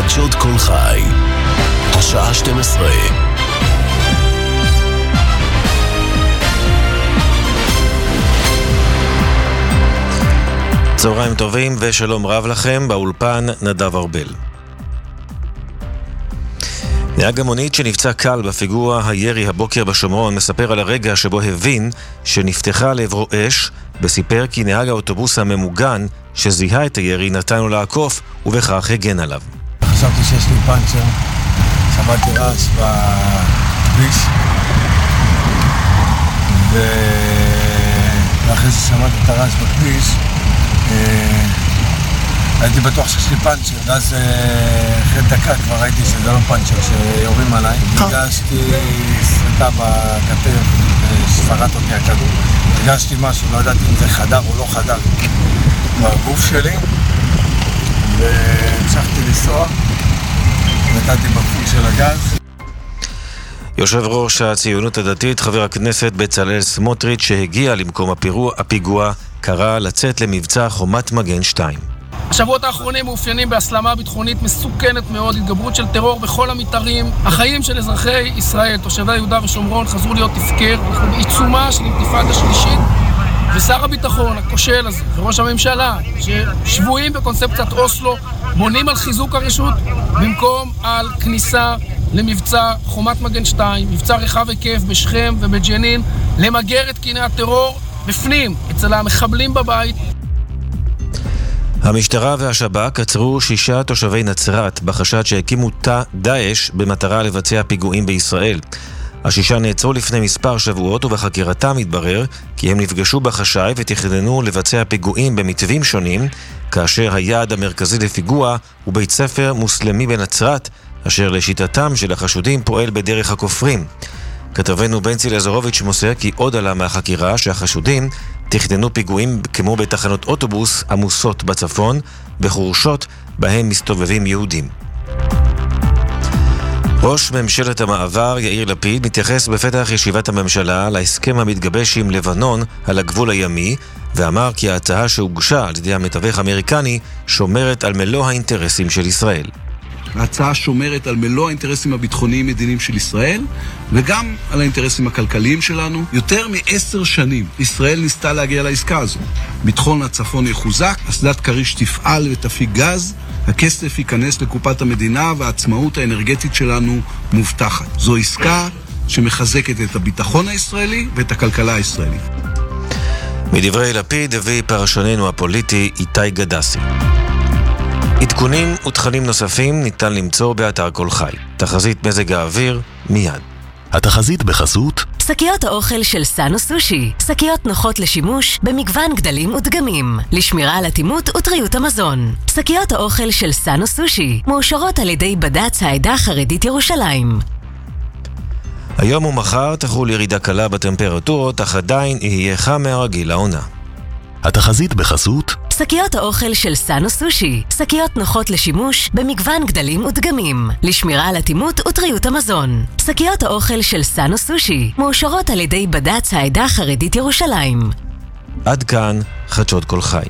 חדשות כל חי, השעה 12. צהריים טובים ושלום רב לכם, באולפן נדב ארבל. נהג המונית שנפצע קל בפיגוע הירי הבוקר בשומרון מספר על הרגע שבו הבין שנפתחה לעברו אש, וסיפר כי נהג האוטובוס הממוגן שזיהה את הירי נתן לו לעקוף ובכך הגן עליו. חשבתי שיש לי פנצ'ר, שמעתי רעש בכביש, ואחרי ששמעתי את הרעש בכביש הייתי בטוח שיש לי פנצ'ר, ואז אחרי דקה כבר ראיתי שזה לא פנצ'ר שיורים עליי. הרגשתי סרטה בכתף, שפרט אותי הכדור. הרגשתי משהו, לא ידעתי אם זה חדר או לא חדר בגוף שלי, והמשכתי לנסוע, נתתי בפול של הגז. יושב ראש הציונות הדתית, חבר הכנסת בצלאל סמוטריץ', שהגיע למקום הפיגוע, קרא לצאת למבצע חומת מגן 2. השבועות האחרונים מאופיינים בהסלמה ביטחונית מסוכנת מאוד, התגברות של טרור בכל המתארים. החיים של אזרחי ישראל, תושבי יהודה ושומרון, חזרו להיות תפקר. אנחנו בעיצומה של אינתיפאדה שלישית, ושר הביטחון הכושל הזה וראש הממשלה ששבויים בקונספציית אוסלו בונים על חיזוק הרשות במקום על כניסה למבצע חומת מגן 2, מבצע רחב היקף בשכם ובג'נין, למגר את קיני הטרור בפנים, אצל המחבלים בבית. המשטרה והשב"כ עצרו 6 תושבי נצרת בחשד שהקימו תא דאעש במטרה לבצע פיגועים בישראל. ה6 נעצרו לפני מספר שבועות, ובחקירתם התברר כי הם נפגשו בחשאי ותכננו לבצע פיגועים במתווים שונים, כאשר היעד המרכזי לפיגוע הוא בית ספר מוסלמי בנצרת, אשר לשיטתם של החשודים פועל בדרך הכופרים. כתבנו בנצי לזרוביץ' מוסר כי עוד עלה מהחקירה שהחשודים תכננו פיגועים כמו בתחנות אוטובוס עמוסות בצפון, בחורשות בהם מסתובבים יהודים. ראש ממשלת המעבר יאיר לפיד מתייחס בפתח ישיבת הממשלה להסכם המתגבש עם לבנון על הגבול הימי, ואמר כי ההצעה שהוגשה על ידי המתווך האמריקני שומרת על מלוא האינטרסים של ישראל. ההצעה שומרת על מלוא האינטרסים הביטחוניים מדיניים של ישראל, וגם על האינטרסים הכלכליים שלנו. יותר מ10 שנים ישראל ניסתה להגיע לעסקה הזו. ביטחון הצפון יחוזק, אסדת כריש תפעל ותפיק גז, הכסף ייכנס לקופת המדינה והעצמאות האנרגטית שלנו מובטחת. זו עסקה שמחזקת את הביטחון הישראלי ואת הכלכלה הישראלית. מדברי לפיד הביא פרשננו הפוליטי איתי גדסי. עדכונים ותכנים נוספים ניתן למצוא באתר כל חי. תחזית מזג האוויר מיד. התחזית בחסות שקיות האוכל של סאנו סושי, שקיות נוחות לשימוש במגוון גדלים ודגמים, לשמירה על אטימות וטריות המזון. שקיות האוכל של סאנו סושי מאושרות על ידי בד"ץ העדה החרדית ירושלים. היום ומחר תחול ירידה קלה בטמפרטורות, אך עדיין יהיה חם מהרגיל לעונה. התחזית בחסות שקיות האוכל של סאנו סושי, שקיות נוחות לשימוש במגוון גדלים ודגמים, לשמירה על אטימות וטריות המזון. שקיות האוכל של סאנו סושי מאושרות על ידי בד"ץ העדה החרדית ירושלים. עד כאן חדשות כל חי.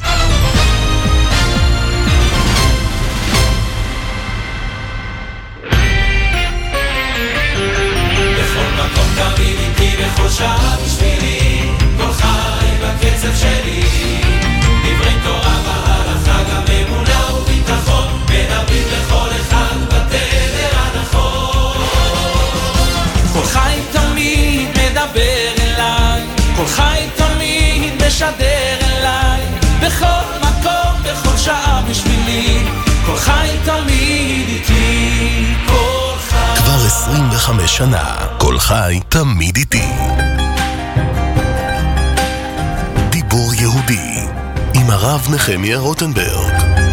בכל מקום תמיד איתי, בכל שעה בשבילי, כל חי בקצב שלי. דברי תורה והלכה, גם אמונה וביטחון, מדברים לכל אחד בתדר הנכון. כל חי תמיד מדבר אליי, כל חי תמיד משדר אליי, בכל מקום, בכל שעה בשבילי, כל חי תמיד איתי, כל חי. כבר 25 שנה, כל חי תמיד איתי. דיבור יהודי עם הרב נחמיה רוטנברג.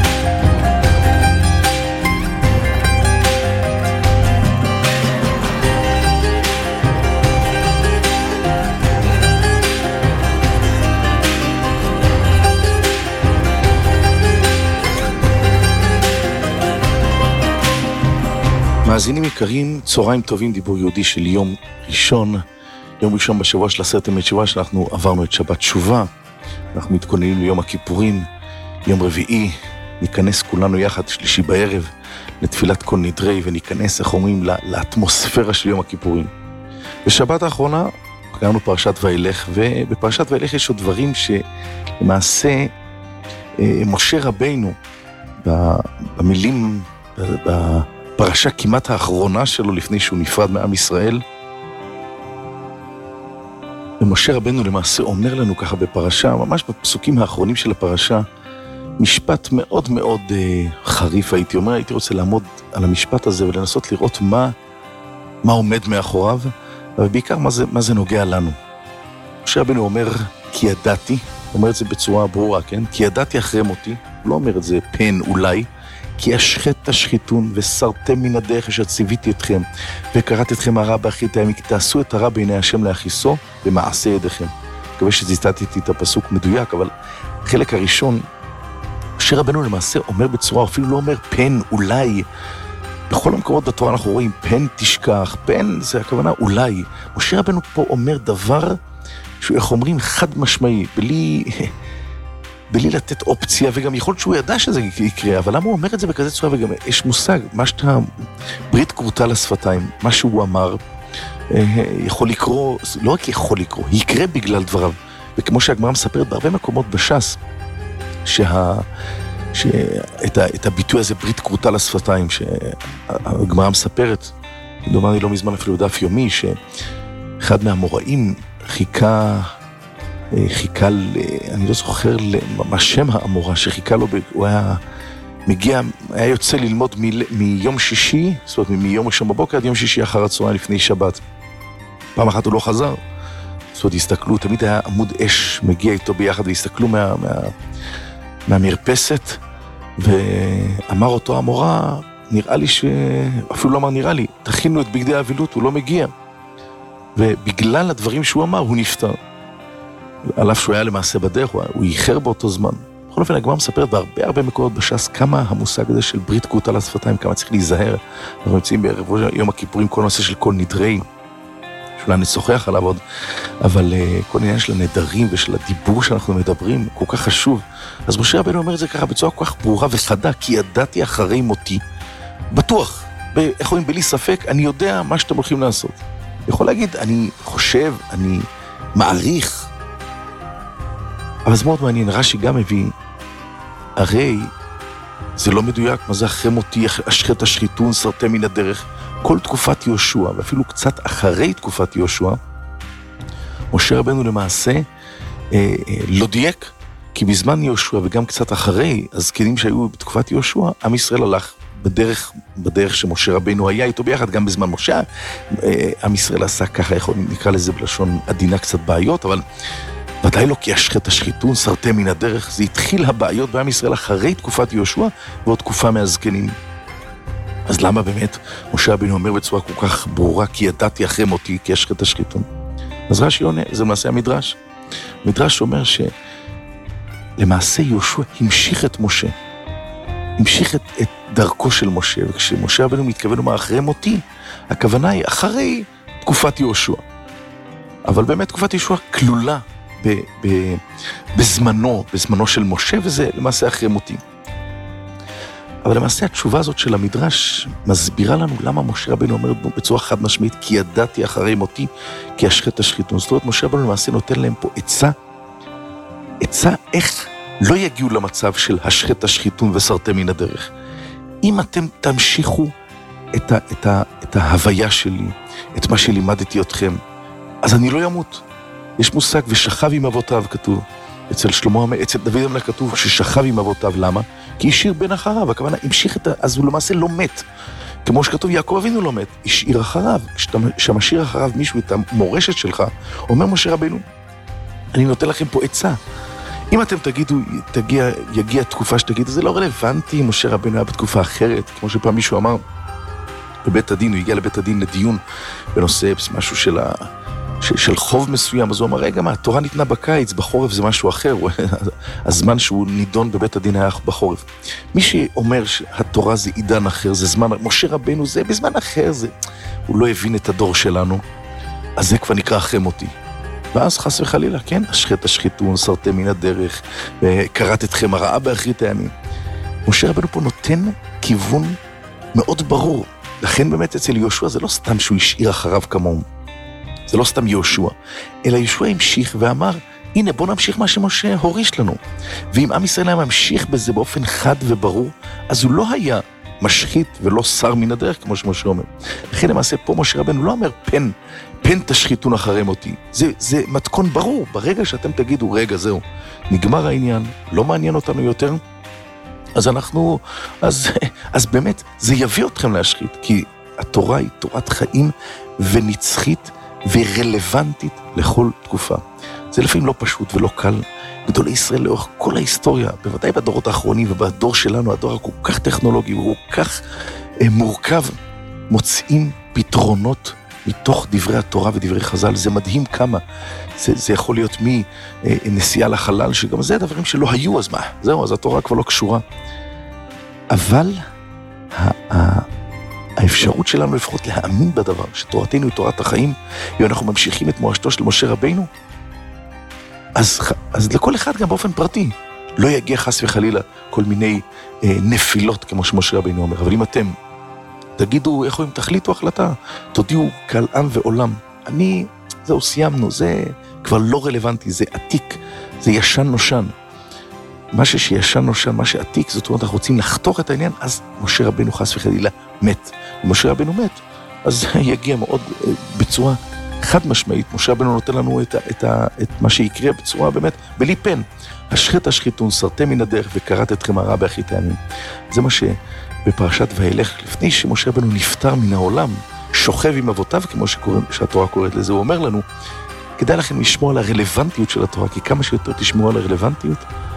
מאזינים יקרים, צהריים טובים, דיבור יהודי של יום ראשון. יום ראשון בשבוע של 10 ימי תשובה, שאנחנו עברנו את שבת תשובה. אנחנו מתכוננים ליום הכיפורים, יום רביעי, ניכנס כולנו יחד שלישי בערב לתפילת כל נדרי, וניכנס, איך אומרים, לאטמוספירה של יום הכיפורים. בשבת האחרונה קראנו פרשת וילך, ובפרשת וילך יש עוד דברים שלמעשה משה רבינו, במילים, בפרשה כמעט האחרונה שלו לפני שהוא נפרד מעם ישראל, ומשה רבינו למעשה אומר לנו ככה בפרשה, ממש בפסוקים האחרונים של הפרשה, משפט מאוד מאוד חריף, הייתי אומר, הייתי רוצה לעמוד על המשפט הזה ולנסות לראות מה עומד מאחוריו, ובעיקר מה זה נוגע לנו. משה רבינו אומר, כי ידעתי, הוא אומר את זה בצורה ברורה, כן? כי ידעתי אחרי מותי, הוא לא אומר את זה פן אולי, כי אשחט תשחיתון וסרתם מן הדרך אשר ציוויתי אתכם, וקראתי אתכם הרע באחרית הימים, כי תעשו את הרע בעיני השם להכיסו במעשה ידיכם. אני מקווה שציטטתי את הפסוק מדויק, אבל החלק הראשון, משה רבנו למעשה אומר בצורה, אפילו לא אומר פן אולי. בכל המקומות בתורה אנחנו רואים פן תשכח, פן זה הכוונה אולי. משה רבנו פה אומר דבר שהוא, איך אומרים, חד משמעי, בלי לתת אופציה, וגם יכול להיות שהוא ידע שזה יקרה, אבל למה הוא אומר את זה בכזה צורה? וגם יש מושג, מה שאתה ברית כרותה לשפתיים, מה שהוא אמר, יכול לקרוא, לא רק יכול לקרוא, יקרה בגלל דבריו. וכמו שהגמרא מספרת בהרבה מקומות בש"ס, את הביטוי הזה ברית כרותה לשפתיים, שהגמרא מספרת, דומני לא מזמן אפילו דף יומי, שאחד מהמוראים חיכה, אני לא זוכר מה שם האמורה שחיכה לו, הוא היה יוצא ללמוד מיום שישי, זאת אומרת מיום ראשון בבוקר עד יום שישי אחר הצהריים לפני שבת. פעם אחת הוא לא חזר, זאת אומרת הסתכלו, תמיד היה עמוד אש מגיע איתו ביחד, והסתכלו מהמרפסת, ואמר אותו המורה, נראה לי אפילו לא אמר נראה לי, תכינו את בגדי האבילות, הוא לא מגיע. ובגלל הדברים שהוא אמר, הוא נפטר. על אף שהוא היה למעשה בדרך, הוא איחר באותו זמן. בכל אופן, הגמרא מספרת בהרבה מקומות בש"ס, כמה המושג הזה של ברית כרותה לשפתיים, כמה צריך להיזהר. אנחנו נמצאים בערב יום הכיפורים, כל נושא של כל נדרי, שאולי נשוחח עליו עוד, אבל כל עניין של הנדרים ושל הדיבור שאנחנו מדברים, כל כך חשוב. אז משה רבנו אומר את זה ככה בצורה כל כך ברורה וחדה, כי ידעתי אחרי מותי, בטוח, איך אומרים, בלי ספק, אני יודע מה שאתם הולכים לעשות. יכול להגיד, אני חושב, אני מעריך, אבל זה מאוד מעניין, רש"י גם מביא, הרי זה לא מדויק, מה זה אחרי מותי, אשחט תשחיתון, סרתם מן הדרך, כל תקופת יהושע, ואפילו קצת אחרי תקופת יהושע, משה רבנו למעשה לא דייק, כי בזמן יהושע וגם קצת אחרי, הזקנים שהיו בתקופת יהושע, עם ישראל הלך בדרך שמשה רבנו היה איתו ביחד, גם בזמן משה, עם ישראל עשה ככה, נקרא לזה בלשון עדינה קצת בעיות, אבל ודאי לא כי אשחט תשחיתון, סרתם מן הדרך, זה התחיל הבעיות בעם ישראל אחרי תקופת יהושע, ועוד תקופה מהזקנים. אז למה באמת משה רבנו אומר בצורה כל כך ברורה, כי ידעתי אחרי מותי, כי אשחט תשחיתון? אז רש"י עונה, זה למעשה המדרש. המדרש אומר שלמעשה יהושע המשיך את משה, המשיך את דרכו של משה, וכשמשה רבנו מתכוון לומר אחרי מותי, הכוונה היא אחרי תקופת יהושע. אבל באמת תקופת יהושע כלולה בזמנו של משה, וזה למעשה אחרי מותי. אבל למעשה התשובה הזאת של המדרש מסבירה לנו למה משה רבנו אומר בצורה חד משמעית, כי ידעתי אחרי מותי, כי אשחט תשחיתון. זאת אומרת, משה רבנו למעשה נותן להם פה עצה איך לא יגיעו למצב של השחט תשחיתון וסרתם מן הדרך. אם אתם תמשיכו את ההוויה שלי, את מה שלימדתי אתכם, אז אני לא ימות. יש מושג, ושכב עם אבותיו כתוב, אצל דוד המלך כתוב ששכב עם אבותיו, למה? כי השאיר בן אחריו, הכוונה, המשיך אז הוא למעשה לא מת. כמו שכתוב, יעקב אבינו לא מת, השאיר אחריו. כשאתה משאיר אחריו מישהו את המורשת שלך, אומר משה רבנו, אני נותן לכם פה עצה. אם אתם תגידו, יגיע תקופה שתגידו, זה לא רלוונטי, משה רבנו היה בתקופה אחרת, כמו שפעם מישהו אמר, בבית הדין, הוא הגיע לבית הדין לדיון, בנושא משהו של חוב מסוים, אז הוא אמר, רגע, מה, התורה ניתנה בקיץ, בחורף זה משהו אחר, הזמן שהוא נידון בבית הדין היה בחורף. מי שאומר שהתורה זה עידן אחר, זה זמן, משה רבנו זה בזמן אחר, הוא לא הבין את הדור שלנו, אז זה כבר נקרא אחרי מותי. ואז חס וחלילה, כן, אשחט תשחיתון, סרתם מן הדרך, וקראת אתכם הרעה באחרית הימים. משה רבנו פה נותן כיוון מאוד ברור. לכן באמת אצל יהושע זה לא סתם שהוא השאיר אחריו כמוהו. זה לא סתם יהושע, אלא יהושע המשיך ואמר, הנה בוא נמשיך מה שמשה הוריש לנו. ואם עם ישראל היה ממשיך בזה באופן חד וברור, אז הוא לא היה משחית ולא שר מן הדרך, כמו שמשה אומר. לכן למעשה פה משה רבנו לא אומר פן תשחיתון אחרי מותי. זה מתכון ברור. ברגע שאתם תגידו, רגע זהו, נגמר העניין, לא מעניין אותנו יותר, אז באמת זה יביא אתכם להשחית, כי התורה היא תורת חיים ונצחית ורלוונטית לכל תקופה. זה לפעמים לא פשוט ולא קל. גדולי ישראל לאורך כל ההיסטוריה, בוודאי בדורות האחרונים ובדור שלנו, הדור כל כך טכנולוגי וכל כך מורכב, מוצאים פתרונות מתוך דברי התורה ודברי חז"ל. זה מדהים כמה. זה יכול להיות מנסיעה לחלל, שגם זה דברים שלא היו, אז מה? זהו, אז התורה כבר לא קשורה. אבל האפשרות שלנו לפחות להאמין בדבר, שתורתנו היא תורת החיים, אם אנחנו ממשיכים את מורשתו של משה רבינו, אז לכל אחד גם באופן פרטי, לא יגיע חס וחלילה כל מיני נפילות, כמו שמשה רבינו אומר. אבל אם אתם תגידו, איך אם תחליטו החלטה, תודיעו קהל עם ועולם, זהו, סיימנו, זה כבר לא רלוונטי, זה עתיק, זה ישן נושן. מה שישן נושן, מה שעתיק, זאת אומרת, אנחנו רוצים לחתוך את העניין, אז משה רבינו חס וחלילה מת. אם משה רבינו מת, אז יגיע מאוד בצורה חד משמעית. משה רבינו נותן לנו את מה שיקרה בצורה באמת, בלי פן. השחית השחיתון, סרתם מן הדרך וקראת אתכם הרע באחרית הימים. זה מה שבפרשת וילך, לפני שמשה רבינו נפטר מן העולם, שוכב עם אבותיו, כמו שהתורה קוראת לזה, הוא אומר לנו, כדאי לכם לשמור על הרלוונטיות של התורה, כי כמה שיותר תשמרו על הרלוונטיות,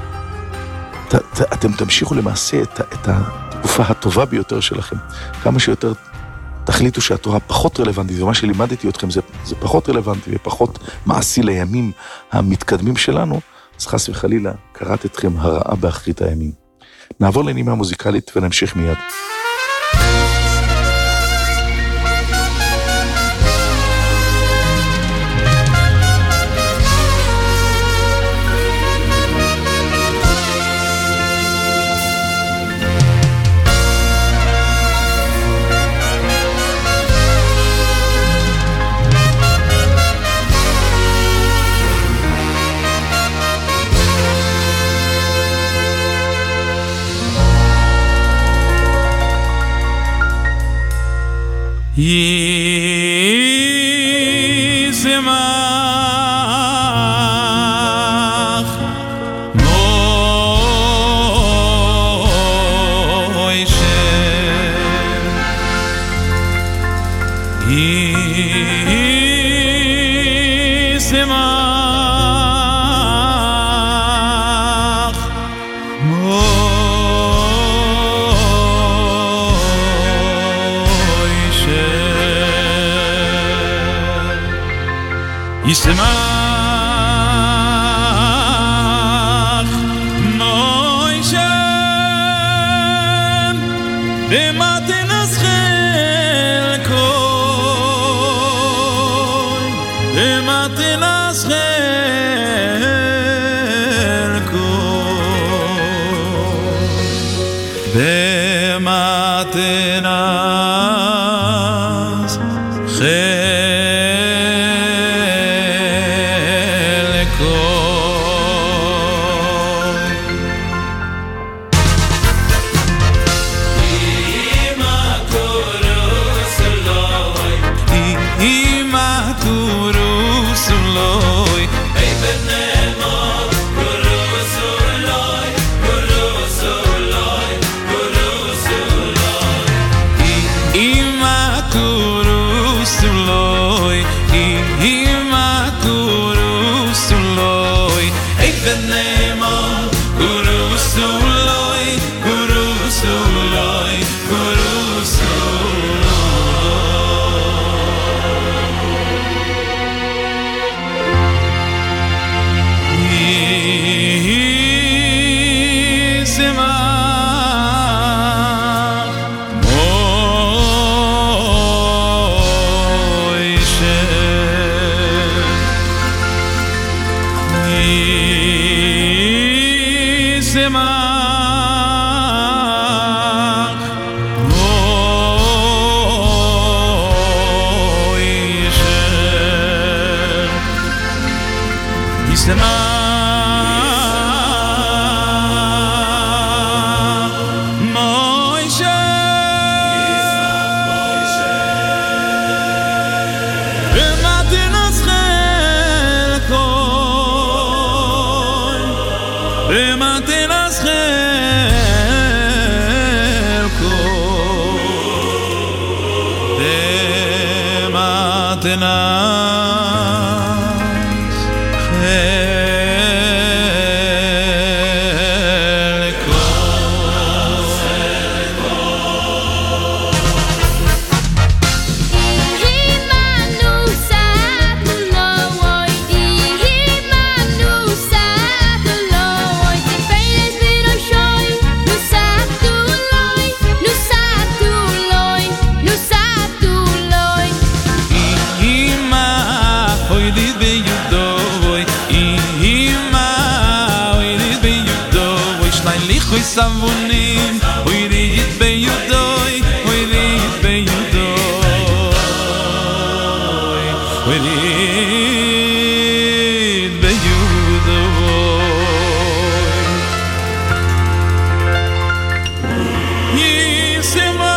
אתם תמשיכו למעשה את התקופה הטובה ביותר שלכם. כמה שיותר תחליטו שהתורה פחות רלוונטית, ומה שלימדתי אתכם זה פחות רלוונטי ופחות מעשי לימים המתקדמים שלנו, אז חס וחלילה קראת אתכם הרעה באחרית הימים. נעבור לנימה מוזיקלית ונמשיך מיד. ישמח מוישה ישמח מוישה במתנס חלקוי במתנס חלקוי במתנס ישמח Savunim, we did it by you doy, we did it by you doy, we did it by you doy. Yisema,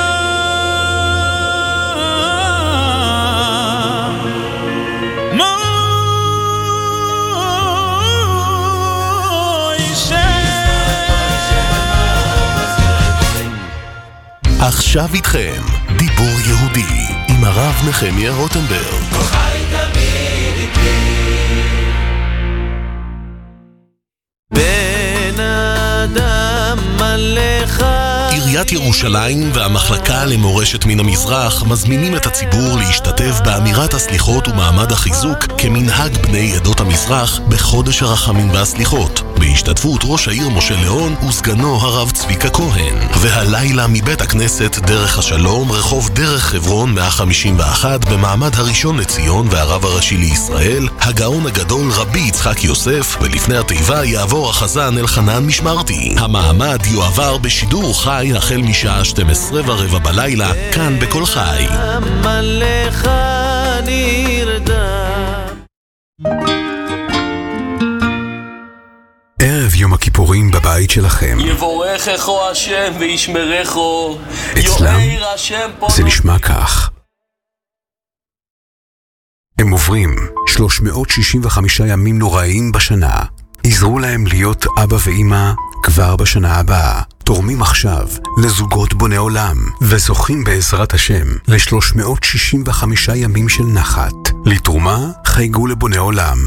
עכשיו איתכם, דיבור יהודי, עם הרב נחמיה רוטנברג. חי תמיד איתי. בן אדם מלך. עיריית ירושלים והמחלקה למורשת מן המזרח מזמינים את הציבור להשתתף באמירת הסליחות ומעמד החיזוק כמנהג בני עדות המזרח בחודש הרחמים והסליחות, בהשתתפות ראש העיר משה ליאון וסגנו הרב צביקה כהן. והלילה מבית הכנסת דרך השלום, רחוב דרך חברון 151, במעמד הראשון לציון והרב הראשי לישראל, הגאון הגדול רבי יצחק יוסף, ולפני התיבה יעבור החזן אלחנן משמרתי. המעמד יועבר בשידור חי החל משעה 12:15 בלילה, כאן בכל חי. מלך נרדם. ערב יום הכיפורים בבית שלכם. יבורכך השם וישמרך. אצלם זה נשמע כך. הם עוברים 365 ימים נוראים בשנה. עזרו להם להיות אבא ואמא כבר בשנה הבאה. תורמים עכשיו לזוגות בוני עולם וזוכים בעזרת השם ל365 ימים של נחת. לתרומה חייגו לבוני עולם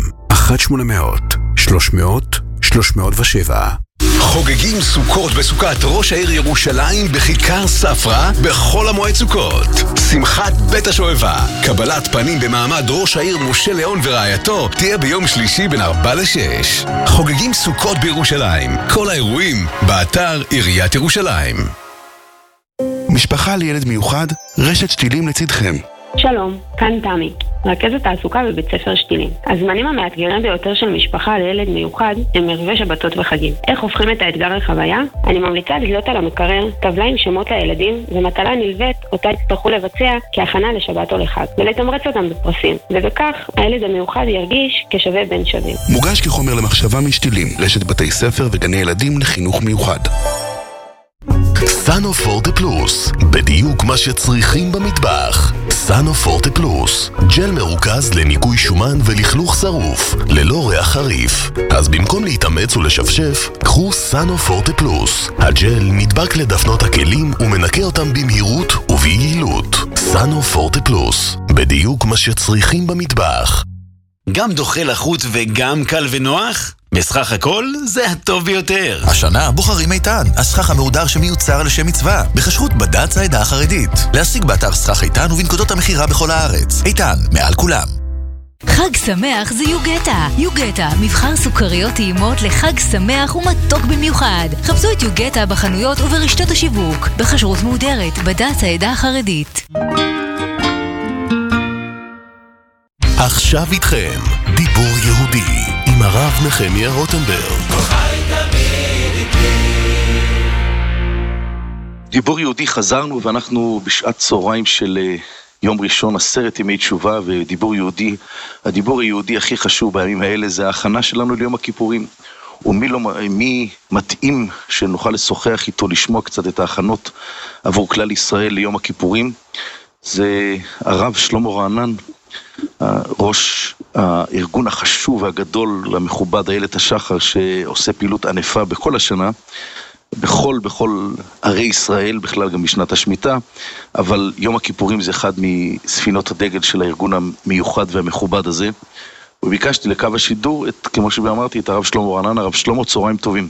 1-800-300-307. חוגגים סוכות בסוכת ראש העיר ירושלים בכיכר ספרא בכל המועד סוכות. שמחת בית השואבה, קבלת פנים במעמד ראש העיר משה ליאון ורעייתו תהיה ביום שלישי בין 4-6. חוגגים סוכות בירושלים, כל האירועים באתר עיריית ירושלים. משפחה לילד מיוחד, רשת שתילים לצדכם. שלום, כאן תמי, רכזת תעסוקה בבית ספר שתילים. הזמנים המאתגרים ביותר של משפחה לילד מיוחד הם ערבי שבתות וחגים. איך הופכים את האתגר לחוויה? אני ממליצה לדלות על המקרר טבלה עם שמות לילדים ומטלה נלווית אותה יצטרכו לבצע כהכנה לשבת או לחג, ולתמרץ אותם בפרסים, ובכך הילד המיוחד ירגיש כשווה בין שווים. מוגש כחומר למחשבה משתילים, רשת בתי ספר וגני ילדים לחינוך מיוחד. סאנו פורטה פלוס, בדיוק מה שצריכים במטבח. סאנו פורטה פלוס, ג'ל מרוכז לניקוי שומן ולכלוך שרוף, ללא ריח חריף. אז במקום להתאמץ ולשפשף, קחו סאנו פורטה פלוס. הג'ל נדבק לדפנות הכלים ומנקה אותם במהירות וביעילות. סאנו פורטה פלוס, בדיוק מה שצריכים במטבח. גם דוחה לחוט וגם קל ונוח? בסכך הכל זה הטוב ביותר. השנה בוחרים איתן, הסכך המהודר שמיוצר לשם מצווה, בכשרות בד"ץ העדה החרדית. להשיג באתר סכך איתן ובנקודות המחירה בכל הארץ. איתן, מעל כולם. חג שמח זה יוגטה. יוגטה, מבחר סוכריות טעימות לחג שמח ומתוק במיוחד. חפשו את יוגטה בחנויות וברשתות השיווק. בכשרות מהודרת בד"ץ העדה החרדית. עכשיו איתכם, דיבור יהודי, עם הרב נחמיה רוטנברג. דיבור יהודי חזרנו, ואנחנו בשעת צהריים של יום ראשון 10 ימי תשובה ודיבור יהודי. הדיבור היהודי הכי חשוב בימים האלה זה ההכנה שלנו ליום הכיפורים. ומי מתאים שנוכל לשוחח איתו, לשמוע קצת את ההכנות עבור כלל ישראל ליום הכיפורים, זה הרב שלמה רענן, ראש הארגון החשוב והגדול למכובד איילת השחר, שעושה פעילות ענפה בכל השנה, בכל ערי ישראל, בכלל גם בשנת השמיטה, אבל יום הכיפורים זה אחד מספינות הדגל של הארגון המיוחד והמכובד הזה. וביקשתי לקו השידור, כמו שאמרתי, את הרב שלמה רענן. הרב שלמה, צהריים טובים.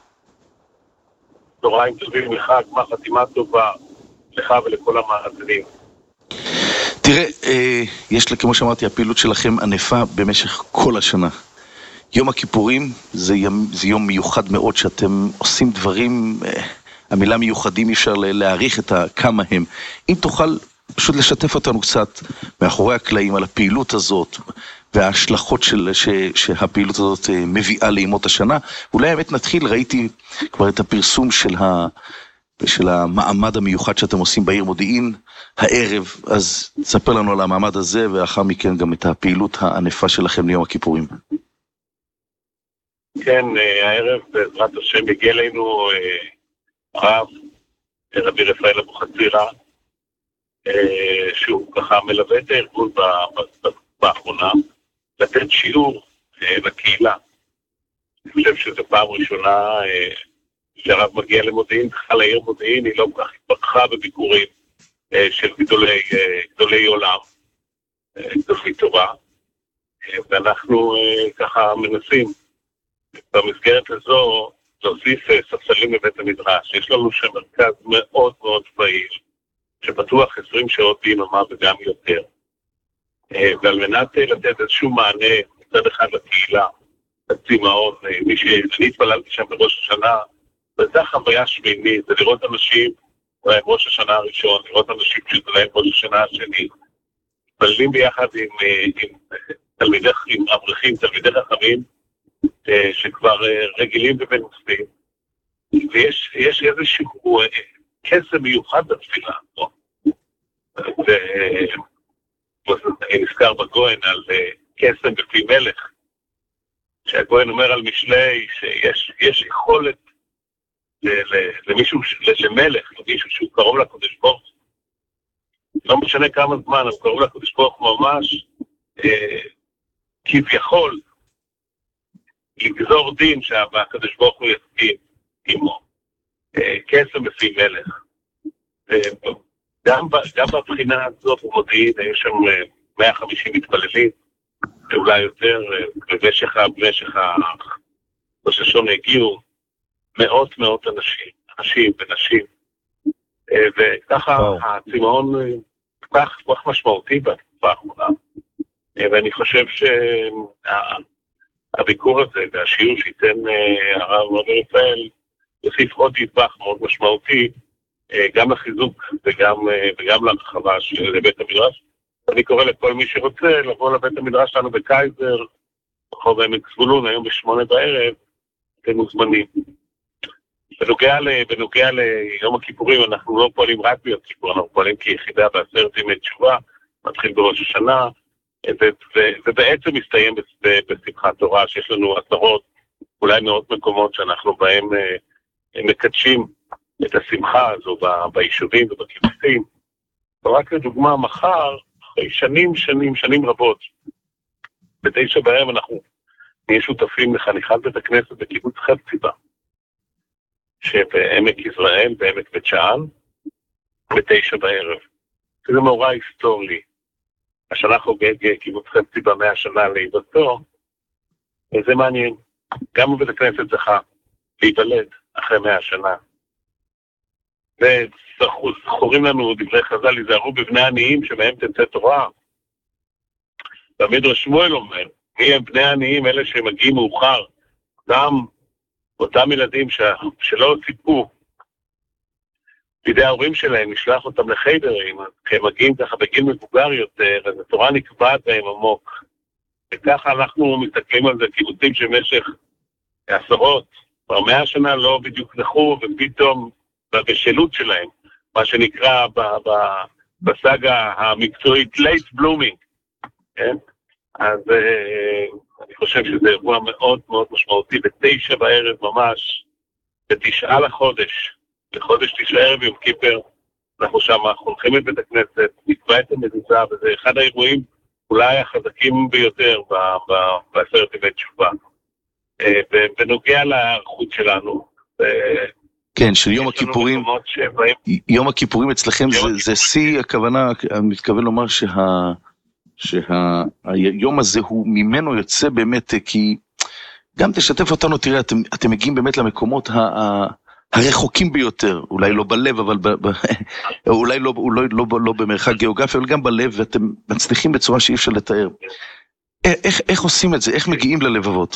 צהריים טובים לך, גמר חתימה טובה לך ולכל המאזינים. תראה, יש, כמו שאמרתי, הפעילות שלכם ענפה במשך כל השנה. יום הכיפורים זה יום מיוחד מאוד, שאתם עושים דברים, המילה מיוחדים אי אפשר להעריך את כמה הם. אם תוכל פשוט לשתף אותנו קצת מאחורי הקלעים על הפעילות הזאת, וההשלכות שהפעילות הזאת מביאה לימות השנה. אולי האמת נתחיל, ראיתי כבר את הפרסום של המעמד המיוחד שאתם עושים בעיר מודיעין הערב, אז תספר לנו על המעמד הזה, ואחר מכן גם את הפעילות הענפה שלכם ליום הכיפורים. כן, הערב בעזרת השם הגיע אלינו הרב רבי רפאל אבוחצירא, שהוא ככה מלווה את הארגון באחרונה, לתת שיעור לקהילה. אני חושב שזו פעם ראשונה שהרב מגיע למודיעין, בכלל העיר מודיעין היא לא כל כך התפרחה בביקורים של גדולי עולם, גדולי תורה, ואנחנו ככה מנסים במסגרת הזו להוסיף ספסלים לבית המדרש. יש לנו שם מרכז מאוד מאוד פעיל, שפתוח 20 שעות ביממה וגם יותר. ועל מנת לתת איזשהו מענה מצד אחד לקהילה, לצימאון, אני התפללתי שם בראש השנה, וזו חוויה שמינית, זה לראות אנשים, אולי ראש השנה הראשון, לראות אנשים שזה להם ראש השנה השני, מתפללים ביחד עם אברכים, תלמידי חכמים, שכבר רגילים ומנוסים, ויש איזשהו קסם מיוחד בתפילה, אני נזכר בגויין על קסם בפי מלך, שהגויין אומר על משלי שיש יכולת למישהו, למלך, למישהו שהוא קרוב לקדוש ברוך הוא, לא משנה כמה זמן, הוא קרוב לקדוש ברוך הוא ממש, כביכול, לגזור דין שהקדוש ברוך הוא יסכים עמו, קסם בפי מלך. גם בבחינה הזאת במודיעין, היו שם 150 מתפללים, אולי יותר, במשך ראש השונה הגיעו מאות אנשים ונשים, וככה הצימאון כך משמעותי בתקופה האחרונה, ואני חושב שהביקור הזה והשיעור שייתן הרב רבי רפאל יוסיף עוד נדבך מאוד משמעותי, גם לחיזוק וגם להרחבה של בית המדרש. אני קורא לכל מי שרוצה לבוא לבית המדרש שלנו בקייזר, רחוב עמק זבולון, היום ב8 בערב, אתם מוזמנים. בנוגע ליום הכיפורים, אנחנו לא פועלים רק ביום כיפור, אנחנו פועלים כיחידה ב10 ימי תשובה, מתחיל בראש השנה, ובעצם מסתיים בשמחת תורה, שיש לנו עשרות, אולי מאות מקומות שאנחנו בהם מקדשים את השמחה הזו ביישובים ובקיבוצים. ורק לדוגמה, מחר, אחרי שנים רבות, ב9 בערב אנחנו נהיה שותפים לחניכת בית הכנסת בקיבוץ חפציבה, שבעמק יזרעאל, בעמק בית שאן, ב9 בערב. זה מאורע היסטורי. השנה חוגג קיבוץ חפציבה 100 שנה להיוולדו, וזה מעניין. גם בית הכנסת זכה להיוולד אחרי 100 שנה. וזכורים לנו דברי חז"ל, היזהרו בבני עניים שמהם תצא תורה. במדרש שמואל אומר, מי הם בני עניים, אלה שמגיעים מאוחר, אותם ילדים שלא ציפו בידי ההורים שלהם, נשלח אותם לחיידרים, כי הם מגיעים ככה בגיל מבוגר יותר, אז התורה נקבעת בהם עמוק. וככה אנחנו מסתכלים על זה, קיבוצים שמשך עשרות, כבר 100 שנה לא בדיוק זכו, ופתאום בבשלות שלהם, מה שנקרא בסגה המקצועית late blooming, כן? אז אני חושב שזה אירוע מאוד מאוד משמעותי, ב9 בערב ממש, ב9 לחודש 9 ערב יום כיפר, אנחנו שם חונכים את בית הכנסת, נקבע את המזוזה, וזה אחד האירועים אולי החזקים ביותר בעשרת ימי תשובה. בנוגע להיערכות שלנו, כן, של יום הכיפורים, יום הכיפורים אצלכם זה שיא, הכוונה, אני מתכוון לומר שהיום הזה הוא ממנו יוצא באמת, כי גם תשתף אותנו, תראה, אתם מגיעים באמת למקומות הרחוקים ביותר, אולי לא בלב, אבל אולי לא במרחק גיאוגרפי, אבל גם בלב, ואתם מצליחים בצורה שאי אפשר לתאר. איך עושים את זה? איך מגיעים ללבבות?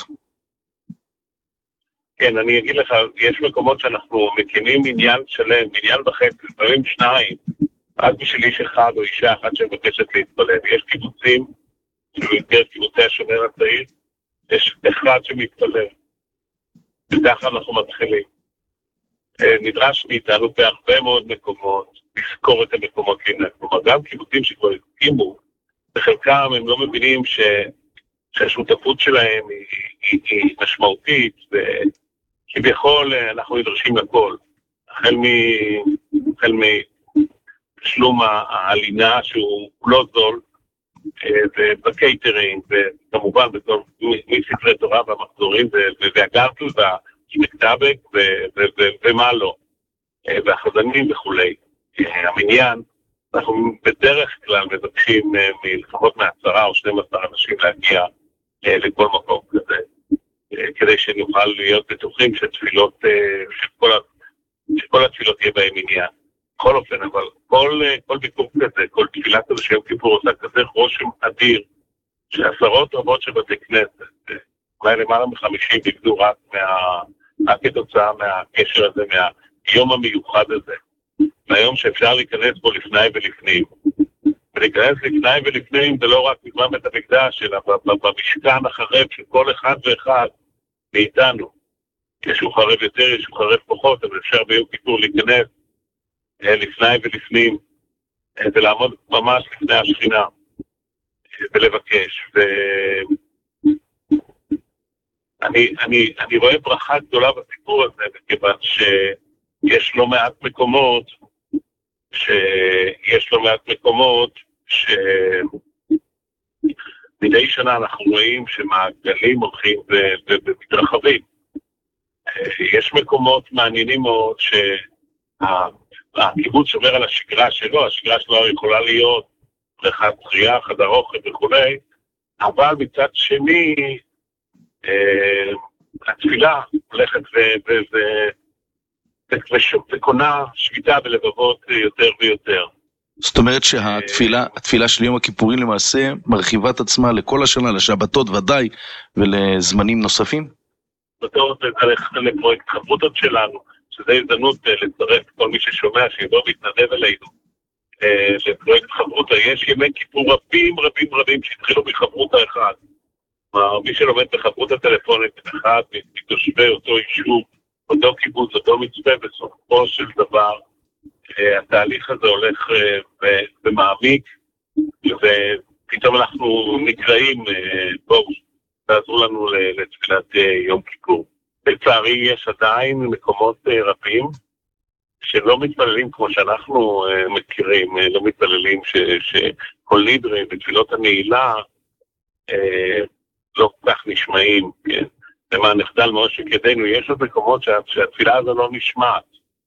כן, אני אגיד לך, יש מקומות שאנחנו מקימים עניין שלם, עניין וחצי, דברים 2, רק בשביל איש אחד או אישה אחת שמבקשת להתפלל. יש קיבוצים, שבמסגרת קיבוצי השומר הצעיר, יש אחד שמתפלל. וככה אנחנו מתחילים. נדרש מאיתנו בהרבה מאוד מקומות, לזכור את המקומות לנהל. כלומר, גם קיבוצים שכבר הסכימו, בחלקם הם לא מבינים שהשותפות שלהם היא משמעותית, וכביכול אנחנו נדרשים לכל. החל מתשלום הלינה שהוא לא זול, ובקייטרינג, וכמובן מספרי תורה והמחזורים, והגרטל והשמקטבק, ומה לא, והחזנים וכולי. המניין, אנחנו בדרך כלל מבקשים לפחות 10 או 12 אנשים להגיע לכל מקום כזה, כדי שנוכל להיות בטוחים שתפילות, שכל התפילות יהיה בהם עניין. בכל אופן, אבל כל ביקור כזה, כל תפילה כזה שיום כיפור עושה כזה רושם אדיר, שעשרות רבות של בתי כנסת, אולי למעלה מ50 נגדו רק כתוצאה מהקשר הזה, מהיום המיוחד הזה, מהיום שאפשר להיכנס בו לפני ולפנים. ולהיכנס לפני ולפנים זה לא רק בזמן בית המקדש, אלא במשכן החרב של כל אחד ואחד מאיתנו. יש הוא חרב יותר, יש הוא חרב פחות, אבל אפשר ביום כיפור להיכנס לפני ולפנים, ולעמוד ממש לפני השכינה, ולבקש. אני רואה ברכה גדולה בסיפור הזה, מכיוון שיש לא מעט מקומות, שמדי שנה אנחנו רואים שמעגלים הולכים ומתרחבים. יש מקומות מעניינים מאוד שהקיבוץ שומר על השגרה שלו, השגרה שלו יכולה להיות בריכת שחייה, חדר אוכל וכולי, אבל מצד שני התפילה הולכת וקונה שביתה בלבבות יותר ויותר. זאת אומרת שהתפילה של יום הכיפורים למעשה מרחיבה את עצמה לכל השנה, לשבתות ודאי ולזמנים נוספים? בתור לפרויקט חברותות שלנו, שזו הזדמנות לצרף כל מי ששומע שיבוא ויתנדב אלינו. לפרויקט חברותה יש ימי כיפור רבים שהתחילו מחברותה אחד. מי שלומד בחברותה טלפונית אחד מתושבי אותו יישוב, אותו קיבוץ, אותו מצפה, בסופו של דבר התהליך הזה הולך ומעמיק, ופתאום אנחנו נקראים, בואו, תעזרו לנו לתפילת יום כיפור. לצערי יש עדיין מקומות רבים שלא מתפללים כמו שאנחנו מכירים, לא מתפללים שכל לידרי בתפילות הנעילה לא כך נשמעים, כן? למען נחדל מאוד שכדנו, יש עוד מקומות שהתפילה הזו לא נשמעת.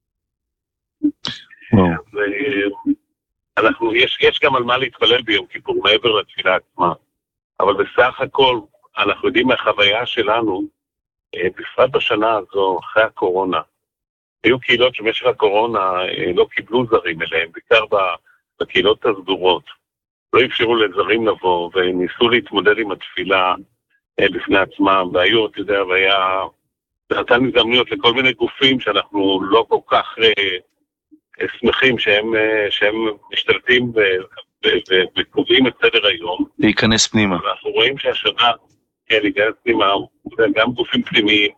יש גם על מה להתפלל ביום כיפור, מעבר לתפילה עצמה. אבל בסך הכל, אנחנו יודעים מהחוויה שלנו, בפרט בשנה הזו, אחרי הקורונה, היו קהילות שבמשך הקורונה לא קיבלו זרים אליהם, בעיקר בקהילות הסגורות. לא אפשרו לזרים לבוא, וניסו להתמודד עם התפילה בפני עצמם, והיו, אתה יודע, נתן הזדמנויות לכל מיני גופים שאנחנו לא כל כך שמחים שהם משתלטים וקובעים את סדר היום. להיכנס פנימה. ואנחנו רואים שהשנה, כן, להיכנס פנימה, גם גופים פנימיים,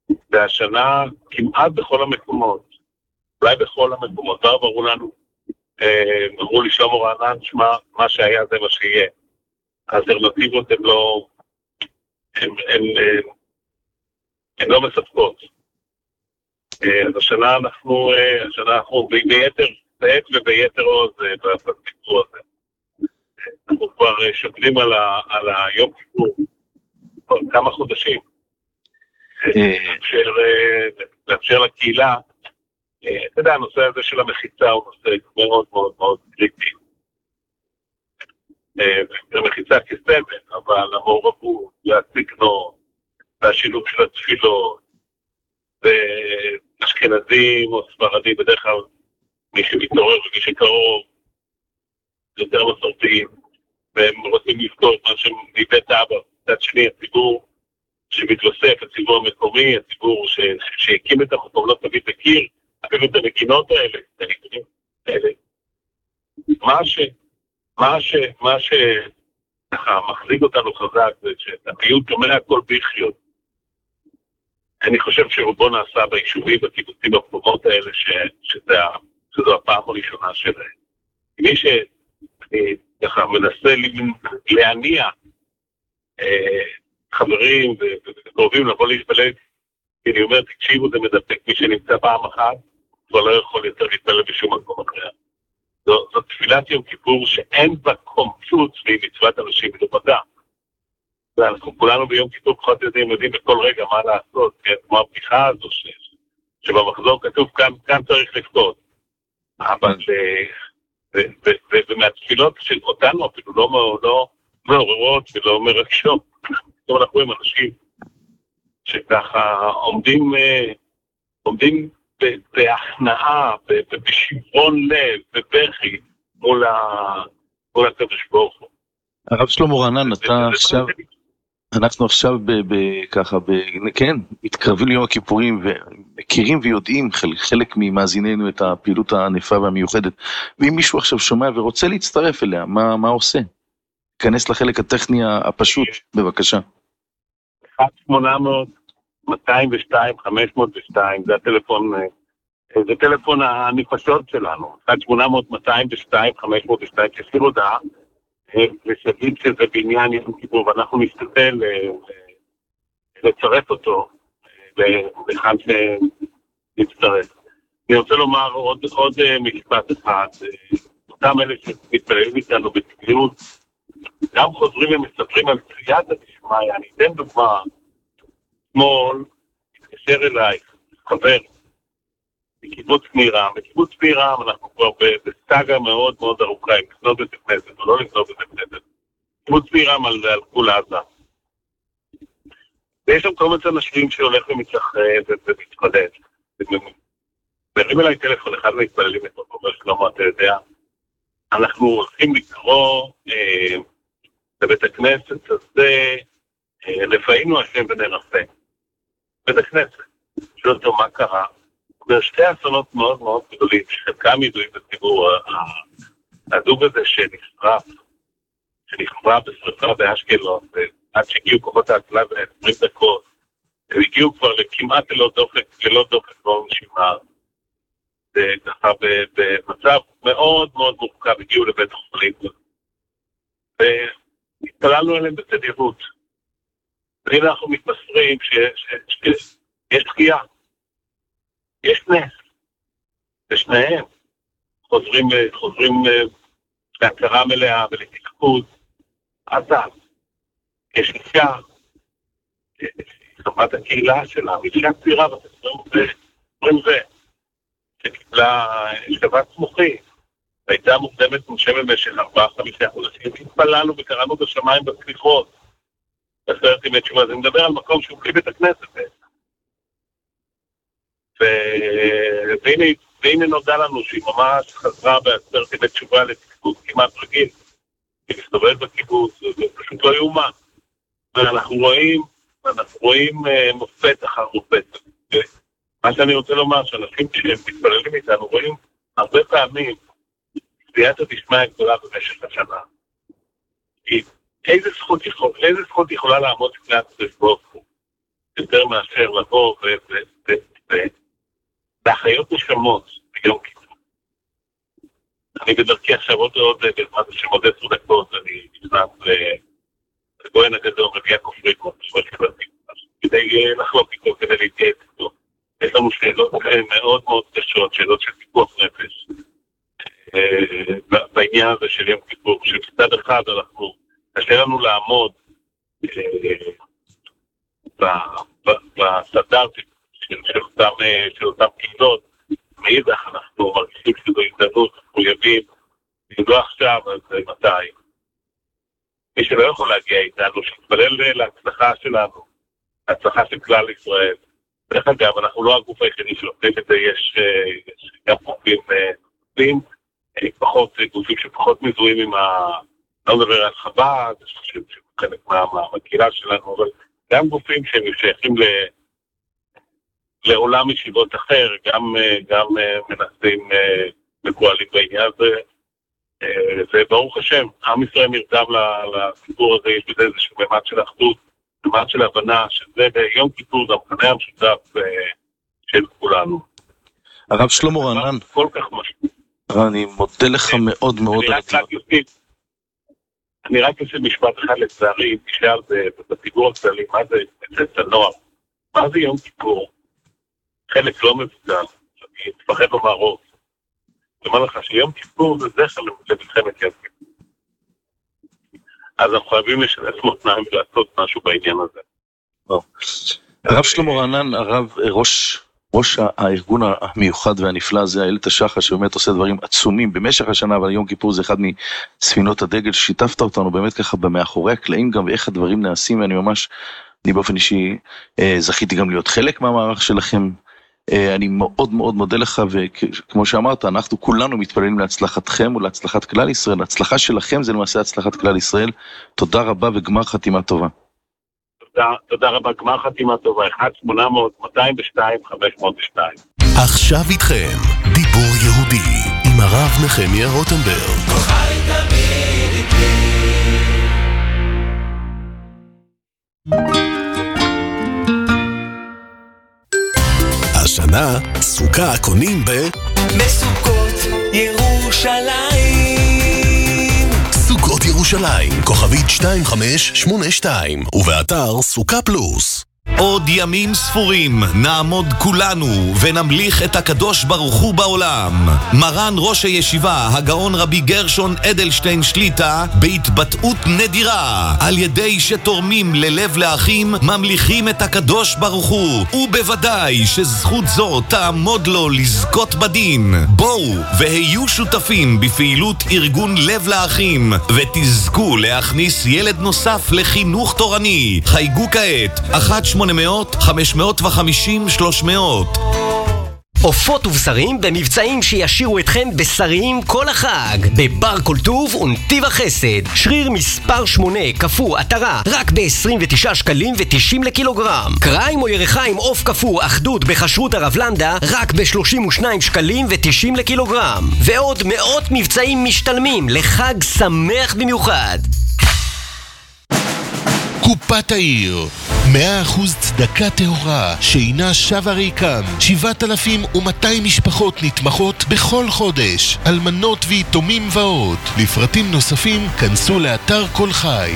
והשנה כמעט בכל המקומות, אולי בכל המקומות, ברור לנו אמרו לי שלמה רענן, שמה, מה שהיה זה מה שיהיה. האלטרנטיבות הן לא מספקות. אז השנה אנחנו ביתר שאת וביתר עוז בסיפור הזה. אנחנו כבר שוקלים על היום כיפור, כבר כמה חודשים. לאפשר לקהילה, אתה יודע, הנושא הזה של המחיצה הוא נושא מאוד מאוד מאוד קריטי. המחיצה כסבל, אבל המעורבות, והסגנון, והשילוב של התפילות, ואשכנזים או ספרדים, בדרך כלל מי שמתעורר ומי שקרוב, יותר מסורתיים, והם רוצים לפתור את מה שמבית אבא, מצד שני הציבור שמתווסף, הציבור המקומי, הציבור שהקים את המקום, לא תמיד מכיר, אפילו את הנגינות האלה, את הנגינות האלה. מה שמחזיק אותנו חזק זה שהפיוט שומע הכל ביחיות. אני חושב שרובו נעשה ביישובים, בקיבוצים, במקומות האלה, שזו הפעם הראשונה שלהם. מי שככה מנסה להניע חברים וקרובים לבוא להתפלל, כי אני אומר, תקשיבו, זה מדפק, מי שנמצא פעם אחת, כבר לא יכול יותר להתפלל בשום מקום אחר. זו תפילת יום כיפור שאין בה קומצוץ ממצוות אנשים מלומדה. ואנחנו כולנו ביום כיפור פחות יודעים בכל רגע מה לעשות, כמו הפתיחה הזו שבמחזור כתוב כאן צריך לפתות. אבל ומהתפילות של אותנו אפילו לא מעוררות ולא מרגשות. אנחנו רואים אנשים שככה עומדים בהכנעה, בשברון לב, בבכי, מול הקדוש ברוך הוא. הרב שלמה רענן, אנחנו עכשיו ככה, כן, מתקרבים ליום הכיפורים ומכירים ויודעים חלק ממאזיננו את הפעילות הענפה והמיוחדת. ואם מישהו עכשיו שומע ורוצה להצטרף אליה, מה עושה? כנס לחלק הטכני הפשוט, בבקשה. 1-800-202-502, זה טלפון הנפשות שלנו, 1-800-202-502, תשאיר הודעה, ושגיד שזה בעניין יום כיפור, ואנחנו נשתדל לצרף אותו לכאן שנצטרף. אני רוצה לומר עוד משפט אחד, אותם אלה שמתפללים איתנו בתקליות, גם חוזרים ומספרים על סייעתא דשמיא. אני אתן דוגמה, אתמול התקשר אליי חבר בקיבוץ מירם. בקיבוץ מירם אנחנו כבר בסאגה מאוד מאוד ארוכה, עם לקנות בית הכנסת או לא לקנות בית הכנסת. קיבוץ מירם על גבול עזה. ויש שם כל מיני אנשים שהולך ומתרחב ומתפלל. מרים אליי טלפון, אחד מתפללים את אומר שלמה, אתה יודע, אנחנו הולכים לקרוא בבית הכנסת הזה, רפאנו השם ונרפא. בית הכנסת, שואל אותו מה קרה, שתי אסונות מאוד מאוד גדולים, שחלקם ידועים בציבור, הזוג הזה שנכווה בשריפה באשקלון, עד שהגיעו כוחות ההצלה ב-20 דקות, הם הגיעו כבר לכמעט ללא דופק בנשימה, וככה במצב מאוד מאוד מורכב, הגיעו לבית החולים, והתפללנו עליהם בתדירות. והנה אנחנו מתבשרים שיש תקיעה, יש נס, ושניהם חוזרים להכרה מלאה ולתפקוד. עזב, יש אישה, חברת הקהילה שלה, אישה צעירה אומרים זה, שקיבלה שבת מוחי, והייתה מוקדמת מונשם במשך 4-5 חודשים, התפללנו וקראנו בשמיים בסליחות, בסרט עם תשובה, זה מדבר על מקום שהוא כלי בית הכנסת. והנה נודע לנו שהיא ממש חזרה בסרט עם תשובה לתפקוד כמעט רגיל, היא מסתובבת בקיבוץ, זה פשוט לא יאומן. ואנחנו רואים מופת אחר מופת. מה שאני רוצה לומר, שאנשים שהם מתפללים איתנו, רואים הרבה פעמים סייעתא דשמיא גדולה במשך השנה. איזה זכות יכולה לעמוד לפני הקדוש ברוך הוא, יותר מאשר לבוא להחיות נשמות ביום כיפור. אני בדרכי עכשיו עוד בזמן שמוד 10 דקות, אני נכנס לגויין הגדול, רבי יעקב פרידמן, כדי לחלוק איתו, כדי להתייעץ איתו. יש לנו שאלות מאוד מאוד קשות, שאלות של פיקוח נפש. בעניין הזה של יום כיפור, שבצד אחד קשה לנו לעמוד בסטנדרטים של אותם קהילות, מאידך אנחנו מרגישים שזו הזדמנות, מחויבים, אם לא עכשיו, אז מתי. מי שלא יכול להגיע איתנו, שיתפלל להצלחה שלנו, להצלחה של כלל ישראל. דרך אגב, אנחנו לא הגוף היחידי שעושה את זה, יש גם גופים נוספים, גופים שפחות מזוהים עם לא מדבר על חב"ד, חלק מהקהילה שלנו, אבל גם גופים שהם שייכים לעולם ישיבות אחר, גם מנסים ופועלים בעניין הזה, וברוך השם, עם ישראל נרתם לסיפור הזה, יש בזה איזשהו ממד של אחדות, ממד של הבנה, שזה ביום כיפור, זה המכנה המשותף של כולנו. הרב שלמה רענן, כל כך משהו. אני מודה לך מאוד מאוד. אני רק אעשה משפט אחד לצערי, אם תשאל בציבור הכללי, מה זה את הנוער? מה זה יום כיפור? חלק לא מבודל, אני אתפחד לומר רוב. אני אומר לך שיום כיפור זה זכר למלחמת יום כיפור. אז אנחנו חייבים לשלב מותניים ולעשות משהו בעניין הזה. הרב שלמה רענן, ראש הארגון המיוחד והנפלא הזה, איילת השחר, שבאמת עושה דברים עצומים במשך השנה, אבל יום כיפור זה אחד מספינות הדגל, שיתפת אותנו באמת ככה במאחורי הקלעים גם, ואיך הדברים נעשים, ואני באופן אישי זכיתי גם להיות חלק מהמערך שלכם. אני מאוד מאוד מודה לך, וכמו שאמרת, אנחנו כולנו מתפללים להצלחתכם ולהצלחת כלל ישראל. ההצלחה שלכם זה למעשה הצלחת כלל ישראל. תודה רבה וגמר חתימה טובה. תודה רבה, גמר חתימה טובה, 1-800-202-502. עכשיו איתכם, דיבור יהודי, עם הרב נחמיה רוטנברג. חי תמיד איתי. השנה, סוכה קונים בסוכות ירושלים. סוכות ירושלים, כוכבית 2582, ובאתר סוכה פלוס. עוד ימים ספורים נעמוד כולנו ונמליך את הקדוש ברוך הוא בעולם. מרן ראש הישיבה הגאון רבי גרשון אדלשטיין שליטה בהתבטאות נדירה על ידי שתורמים ללב לאחים ממליכים את הקדוש ברוך הוא, ובוודאי שזכות זו תעמוד לו לזכות בדין. בואו והיו שותפים בפעילות ארגון לב לאחים ותזכו להכניס ילד נוסף לחינוך תורני. חייגו כעת 1-800-550-300. עופות ובשרים במבצעים שישירו אתכם בשריים כל החג. בבר כל טוב ונתיב החסד, שריר מספר 8 קפוא עטרה רק ב-29 שקלים ו90 לקילוגרם. קריים או ירחיים עוף קפוא אחדות בכשרות הרב לנדה רק ב-32 שקלים ו90 לקילוגרם. ועוד מאות מבצעים משתלמים לחג שמח במיוחד. קופת העיר 100% צדקה טהורה שאינה שווה ריקם. 7,200 משפחות נתמכות בכל חודש, אלמנות ויתומים ועוד. לפרטים נוספים כנסו לאתר כל חי.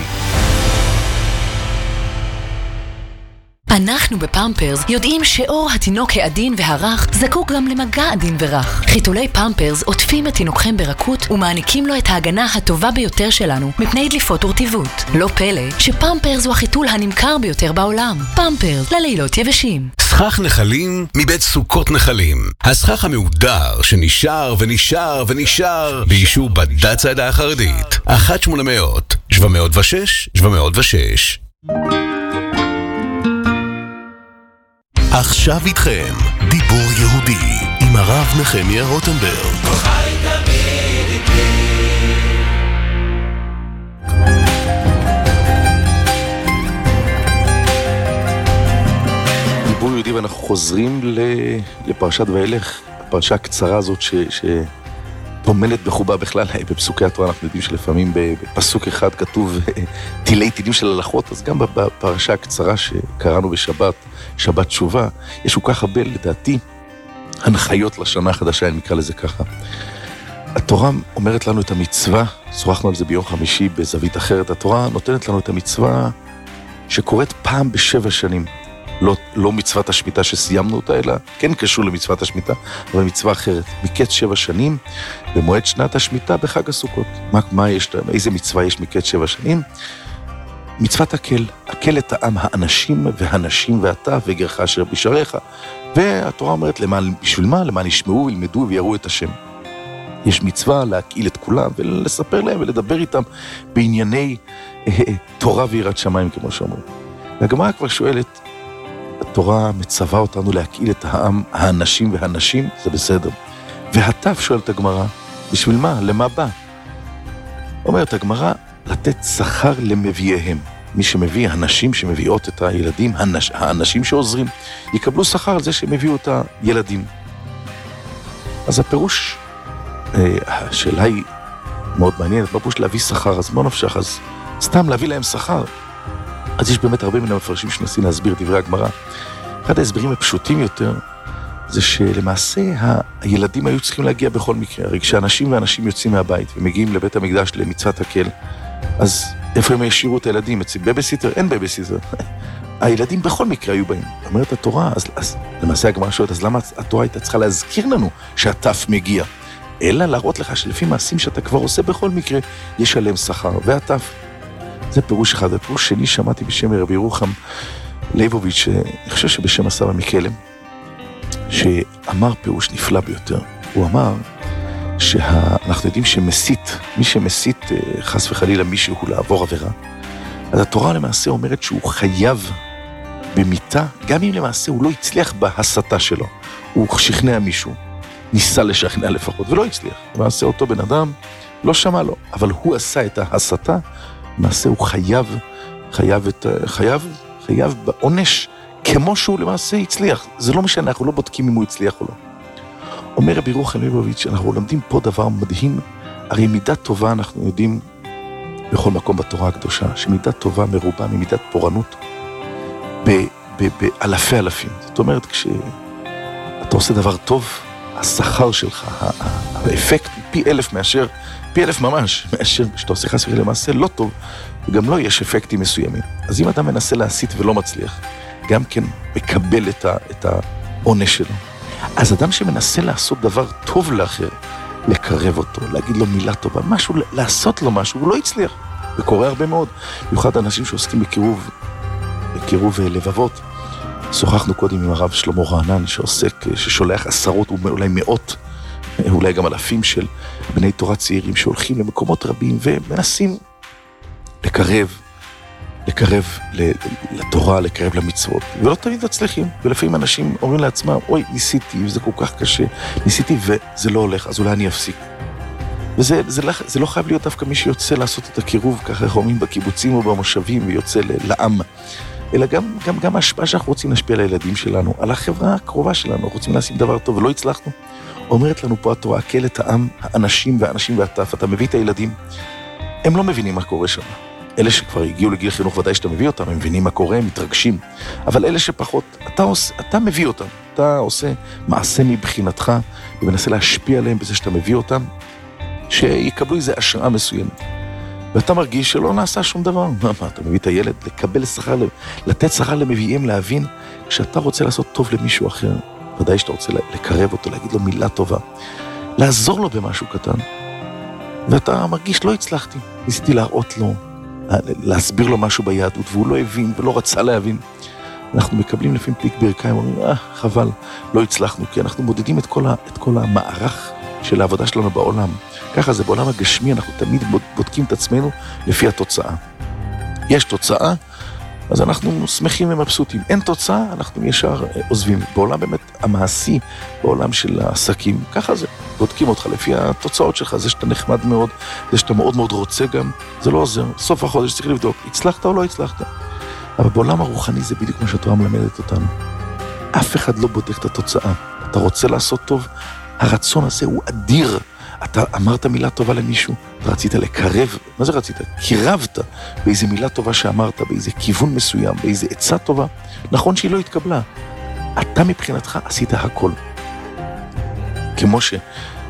אנחנו בפמפרס יודעים שאור התינוק העדין והרך זקוק גם למגע עדין ורך. חיתולי פמפרס עוטפים את תינוקכם ברכות ומעניקים לו את ההגנה הטובה ביותר שלנו מפני דליפות ורטיבות. לא פלא שפמפרס הוא החיתול הנמכר ביותר בעולם. פמפרס ללילות יבשים. סכך נחלים מבית סוכות נחלים. הסכך המהודר שנשאר ונשאר ונשאר באישור בד"ץ העדה החרדית. 1-800-706-706. עכשיו איתכם, דיבור יהודי, עם הרב נחמיה רוטנברג. חי תמיד איתי. דיבור יהודי, ואנחנו חוזרים לפרשת וילך, הפרשה הקצרה הזאת שטומנת בחובה בכלל בפסוקי התורה. אנחנו יודעים שלפעמים בפסוק אחד כתוב תילי תילים של הלכות, אז גם בפרשה הקצרה שקראנו בשבת, שבת תשובה, יש כל כך הרבה, לדעתי, הנחיות לשנה החדשה, אני נקרא לזה ככה. התורה אומרת לנו את המצווה, שוחחנו על זה ביום חמישי בזווית אחרת, התורה נותנת לנו את המצווה שקורית פעם ב7 שנים. לא מצוות השמיטה שסיימנו אותה, אלא כן קשור למצוות השמיטה, אבל מצווה אחרת. מקץ 7 שנים, במועד שנת השמיטה בחג הסוכות. איזה מצווה יש מקץ 7 שנים? מצוות הקל את העם, האנשים והנשים ואתה וגרך אשר בשעריך. והתורה אומרת, בשביל מה? למען ישמעו וילמדו ויראו את השם. יש מצווה להקהיל את כולם ולספר להם ולדבר איתם בענייני תורה ויראת שמיים, כמו שאומרים. והגמרא כבר שואלת, התורה מצווה אותנו להקהיל את העם, האנשים והנשים, זה בסדר. והטף שואלת הגמרא, בשביל מה? למה בא? אומרת הגמרא, לתת שכר למביאיהם. מי שמביא, הנשים שמביאות את הילדים, האנשים שעוזרים, יקבלו שכר על זה שהם הביאו את הילדים. אז הפירוש, השאלה היא מאוד מעניינת, בפירוש להביא שכר, אז מה נפשך? אז סתם להביא להם שכר. אז יש באמת הרבה מן המפרשים שמנסים להסביר דברי הגמרא. אחד ההסברים הפשוטים יותר, זה שלמעשה הילדים היו צריכים להגיע בכל מקרה. הרי כשאנשים ואנשים יוצאים מהבית ומגיעים לבית המקדש למצוות הקל, אז איפה הם ישירו את הילדים? אצל בייביסיטר? אין בייביסיטר. הילדים בכל מקרה היו באים. אומרת התורה, אז למעשה הגמרא שואלת, אז למה התורה הייתה צריכה להזכיר לנו שהטף מגיע? אלא להראות לך שלפי מעשים שאתה כבר עושה בכל מקרה, יש עליהם שכר. והטף, זה פירוש אחד. הפירוש שני שמעתי בשם רבי ירוחם ליבוביץ', אני חושב שבשם הסבא מקלם, שאמר פירוש נפלא ביותר. הוא אמר שאנחנו יודעים שמסית, מי שמסית חס וחלילה מישהו לעבור עבירה, אז התורה למעשה אומרת שהוא חייב במיתה, גם אם למעשה הוא לא הצליח בהסתה שלו. הוא שכנע מישהו, ניסה לשכנע לפחות, ולא הצליח. למעשה אותו בן אדם לא שמע לו, אבל הוא עשה את ההסתה, למעשה הוא חייב בעונש, כמו שהוא למעשה הצליח. זה לא משנה, אנחנו לא בודקים אם הוא הצליח או לא. אומר רבי ירוחם ליבוביץ', אנחנו לומדים פה דבר מדהים, הרי מידת טובה אנחנו יודעים בכל מקום בתורה הקדושה, שמידת טובה מרובה ממידת פורענות באלפי אלפים. זאת אומרת, כשאתה עושה דבר טוב, השכר שלך, האפקט פי 1000 פי 1000 ממש, מאשר שאתה עושה חס וחלילה למעשה לא טוב, וגם לא יש אפקטים מסוימים. אז אם אתה מנסה להסית ולא מצליח, גם כן מקבל את העונש שלו. אז אדם שמנסה לעשות דבר טוב לאחר, לקרב אותו, להגיד לו מילה טובה, משהו, לעשות לו משהו, הוא לא הצליח. וקורה הרבה מאוד. במיוחד אנשים שעוסקים בקירוב לבבות. שוחחנו קודם עם הרב שלמה רענן, ששולח עשרות ואולי מאות, אולי גם אלפים של בני תורה צעירים שהולכים למקומות רבים ומנסים לקרב לתורה, לקרב למצוות, ולא תמיד מצליחים. ולפעמים אנשים אומרים לעצמם, אוי, ניסיתי, וזה כל כך קשה, ניסיתי וזה לא הולך, אז אולי אני אפסיק. וזה לא חייב להיות דווקא מי שיוצא לעשות את הקירוב, ככה אומרים בקיבוצים או במושבים, ויוצא לעם. אלא גם ההשפעה שאנחנו רוצים להשפיע על הילדים שלנו, על החברה הקרובה שלנו, רוצים לעשות דבר טוב ולא הצלחנו. אומרת לנו פה התורה, הקל את העם, האנשים והאנשים והטף, אתה מביא את הילדים, הם לא מבינים מה קורה שם. אלה שכבר הגיעו לגיל חינוך, ודאי שאתה מביא אותם, הם מבינים מה קורה, הם מתרגשים. אבל אלה שפחות, אתה מביא אותם, אתה עושה מעשה מבחינתך, ומנסה להשפיע עליהם בזה שאתה מביא אותם, שיקבלו איזו השראה מסוימת. ואתה מרגיש שלא נעשה שום דבר. מה, אתה מביא את הילד לקבל שכר, לתת שכר למביאים, להבין, כשאתה רוצה לעשות טוב למישהו אחר, ודאי שאתה רוצה לקרב אותו, להגיד לו מילה טובה, לעזור לו במשהו קטן, ואתה מרגיש לא הצלחתי, ניסיתי להראות לו, להסביר לו משהו ביהדות, והוא לא הבין ולא רצה להבין. אנחנו מקבלים לפעמים פיק ברכיים, אומרים, חבל, לא הצלחנו, כי אנחנו מודדים את כל המערך של העבודה שלנו בעולם. ככה זה בעולם הגשמי, אנחנו תמיד בודקים את עצמנו לפי התוצאה. יש תוצאה, אז אנחנו שמחים ומבסוטים. אין תוצאה, אנחנו ישר עוזבים. בעולם באמת המעשי, בעולם של העסקים, ככה זה. בודקים אותך לפי התוצאות שלך, זה שאתה נחמד מאוד, זה שאתה מאוד מאוד רוצה גם, זה לא עוזר. סוף החודש צריך לבדוק, הצלחת או לא הצלחת. אבל בעולם הרוחני זה בדיוק מה שהתורה מלמדת אותנו. אף אחד לא בודק את התוצאה. אתה רוצה לעשות טוב, הרצון הזה הוא אדיר. אתה אמרת מילה טובה למישהו, אתה רצית לקרב, מה זה רצית? קירבת באיזה מילה טובה שאמרת, באיזה כיוון מסוים, באיזה עצה טובה. נכון שהיא לא התקבלה. אתה מבחינתך עשית הכל. כמו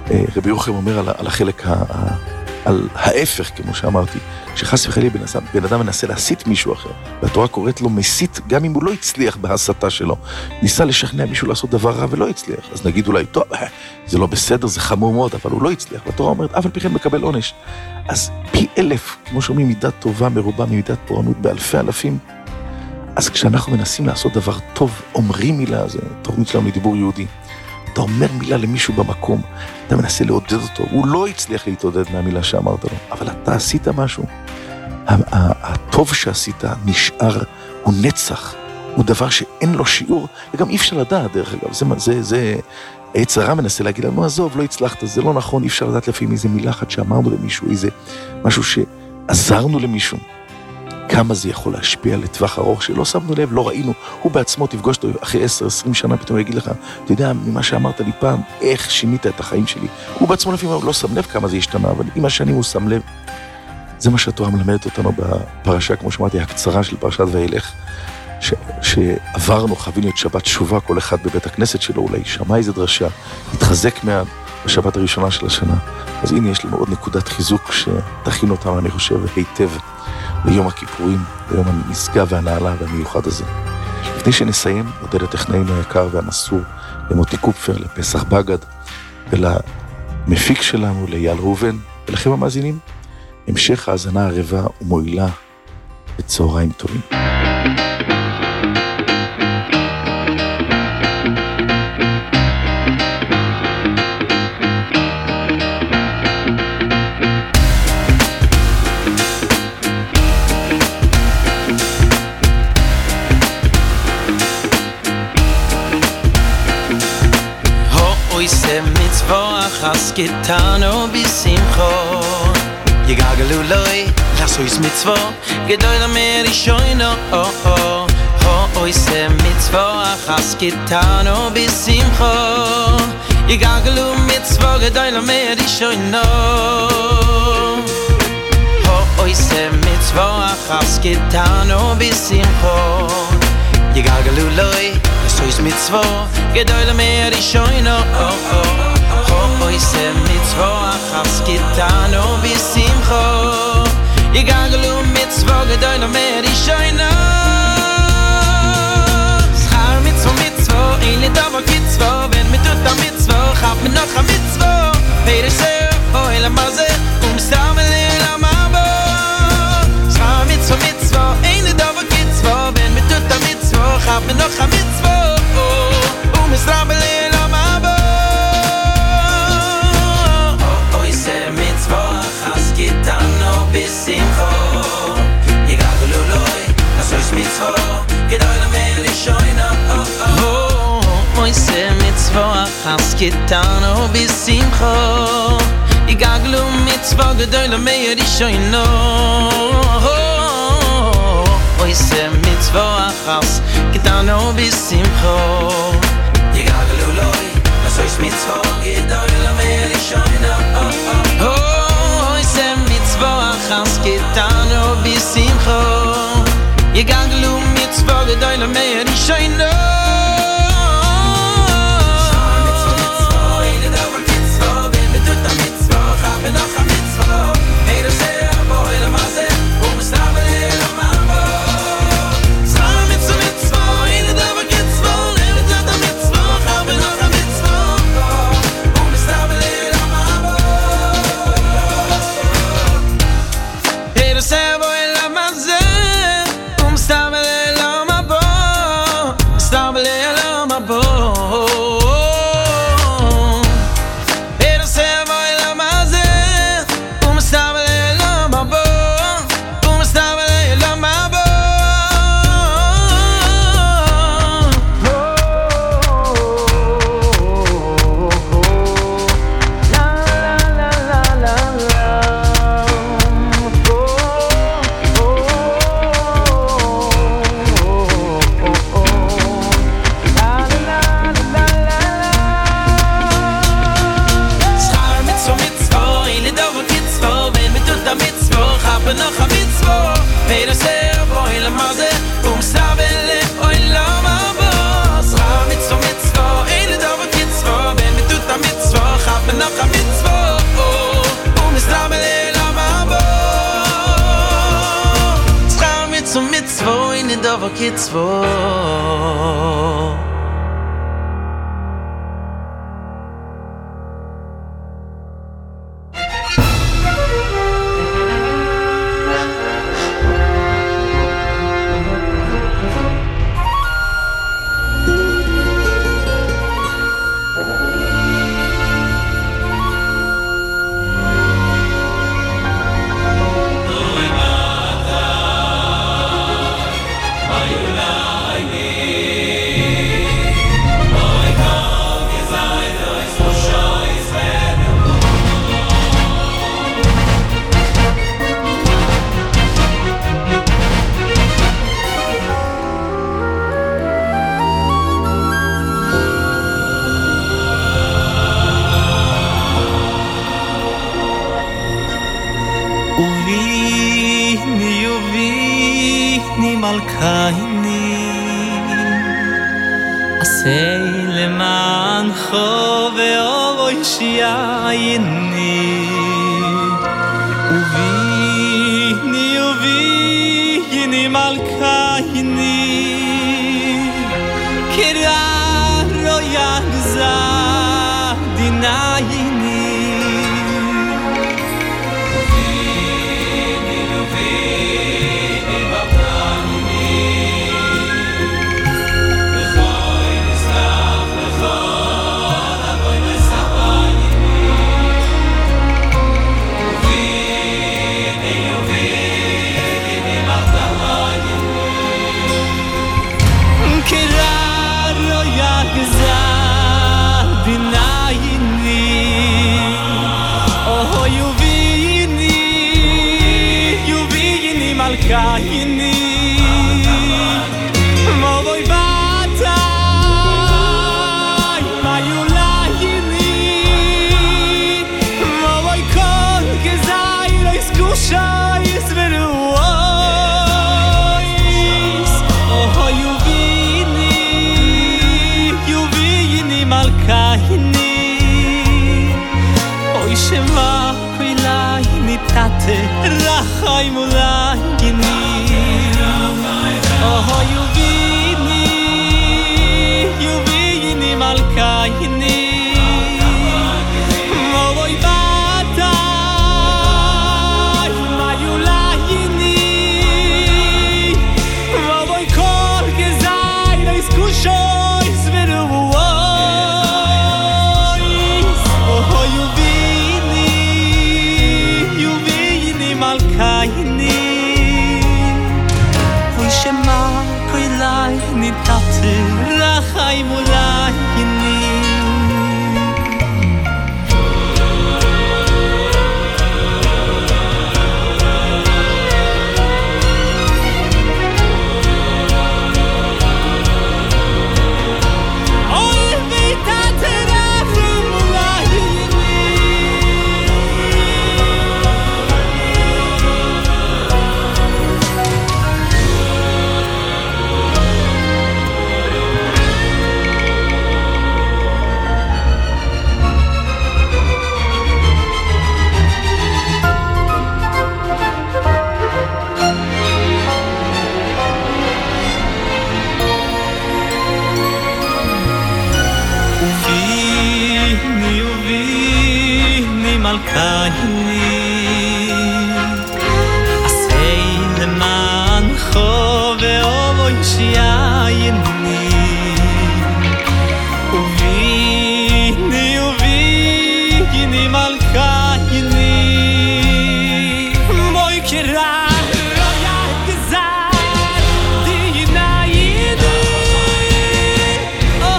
רבי יוחנן אומר על החלק, על ההפך, כמו שאמרתי, שחס וחלילה בן אדם מנסה להסית מישהו אחר, והתורה קוראת לו מסית, גם אם הוא לא הצליח בהסתה שלו, ניסה לשכנע מישהו לעשות דבר רע ולא הצליח, אז נגיד אולי, טוב, זה לא בסדר, זה חמור מאוד, אבל הוא לא הצליח, והתורה אומרת, אבל פי כן מקבל עונש. אז פי 1000, כמו שאומרים, מידת טובה מרובה ממידת פורענות באלפי אלפים, אז כשאנחנו מנסים לעשות דבר טוב, אומרים מילה, זה תוכנית שלנו לדיבור יהודי, אתה אומר מילה למישהו במקום, אתה מנסה לעודד אותו, הוא לא הצליח להתעודד מהמילה שאמרת לו, אבל אתה עשית משהו. הטוב שעשית נשאר, הוא נצח, הוא דבר שאין לו שיעור, וגם אי אפשר לדעת, דרך אגב, זה היצרה מנסה להגיד לנו, עזוב, לא הצלחת, זה לא נכון, אי אפשר לדעת לפעמים איזה מילה אחת שאמרנו למישהו, איזה משהו שעזרנו למישהו. כמה זה יכול להשפיע לטווח ארוך שלא שמנו לב, לא ראינו, הוא בעצמו תפגוש אותו אחרי 10-20 שנה, פתאום הוא יגיד לך, אתה יודע, ממה שאמרת לי פעם, איך שינית את החיים שלי. הוא בעצמו לפעמים לא שם לב כמה זה השתנה, אבל עם השנים הוא שם לב. זה מה שהתורה מלמדת אותנו בפרשה, כמו שאמרתי, הקצרה של פרשת וילך, שעברנו, חווינו את שבת שובה, כל אחד בבית הכנסת שלו, אולי שמע איזה דרשה, התחזק מעט בשבת הראשונה של השנה. אז הנה יש לנו עוד נקודת חיזוק שתכין אותנו, אני חושב, היטב. ליום הכיפורים, ליום הנשגב והנעלה והמיוחד הזה. לפני שנסיים, נודה לטכנאינו היקר והמסור, למוטי קופפר, לפסח בגד, ולמפיק שלנו, לאייל ראובן, ולכם המאזינים, המשך האזנה ערבה ומועילה בצהריים טובים. Kitano bisimcho Yigagalu loy Lasso is mitzvo Gedoy la meri shoyno Ho oise mitzvo Achas kitano bisimcho Yigagalu mitzvo Gedoy la meri shoyno Ho oise mitzvo Achas kitano bisimcho Yigagalu loy Lasso is mitzvo Gedoy la meri shoyno Oise mitzvo achas kitano bisimcho Yigagalu mitzvo gedoy lo meri shoyno Schar mitzvo mitzvo ein li davar kitzvo Wenn mit tut a mitzvo chaf mit noch a mitzvo Peder ser o el amaze stam el amabo Schar mitzvo mitzvo ein li davar kitzvo Wenn mit tut a mitzvo chaf mit noch a mitzvo stam el amabo Kitano bisimcho Yigagalu loy Asois mitzvo Gedoy la meri shoyno Oise mitzvo Achas kitano bisimcho Yigagalu mitzvo Gedoy la meri shoyno Oise mitzvo Achas kitano bisimcho Yigagalu loy Asois mitzvo Gedoy la meri shoyno Achas kitano bisimcho Yigagalu mitzvo gedoy la meri shoyno Mitzvo mitzvo ein davar kitzvo Ben betut a mitzvo chaf noch a mitzvo Eider ser boy la maze stabel la mambo Mitzvo mitzvo ein davar kitzvo Ben betut a mitzvo chaf noch a mitzvo stabel la mambo Sebo el amaze stabele la mabo stabele la mabo Pero sebo el amaze stabele la mabo stabele la mabo noch a mitzvo Peder ser boy la maze stabele oy la mabo Schar mitzvo mitzvo ein davar kitzvo Ben mit tut a mitzvo chaf noch a mitzvo קצבו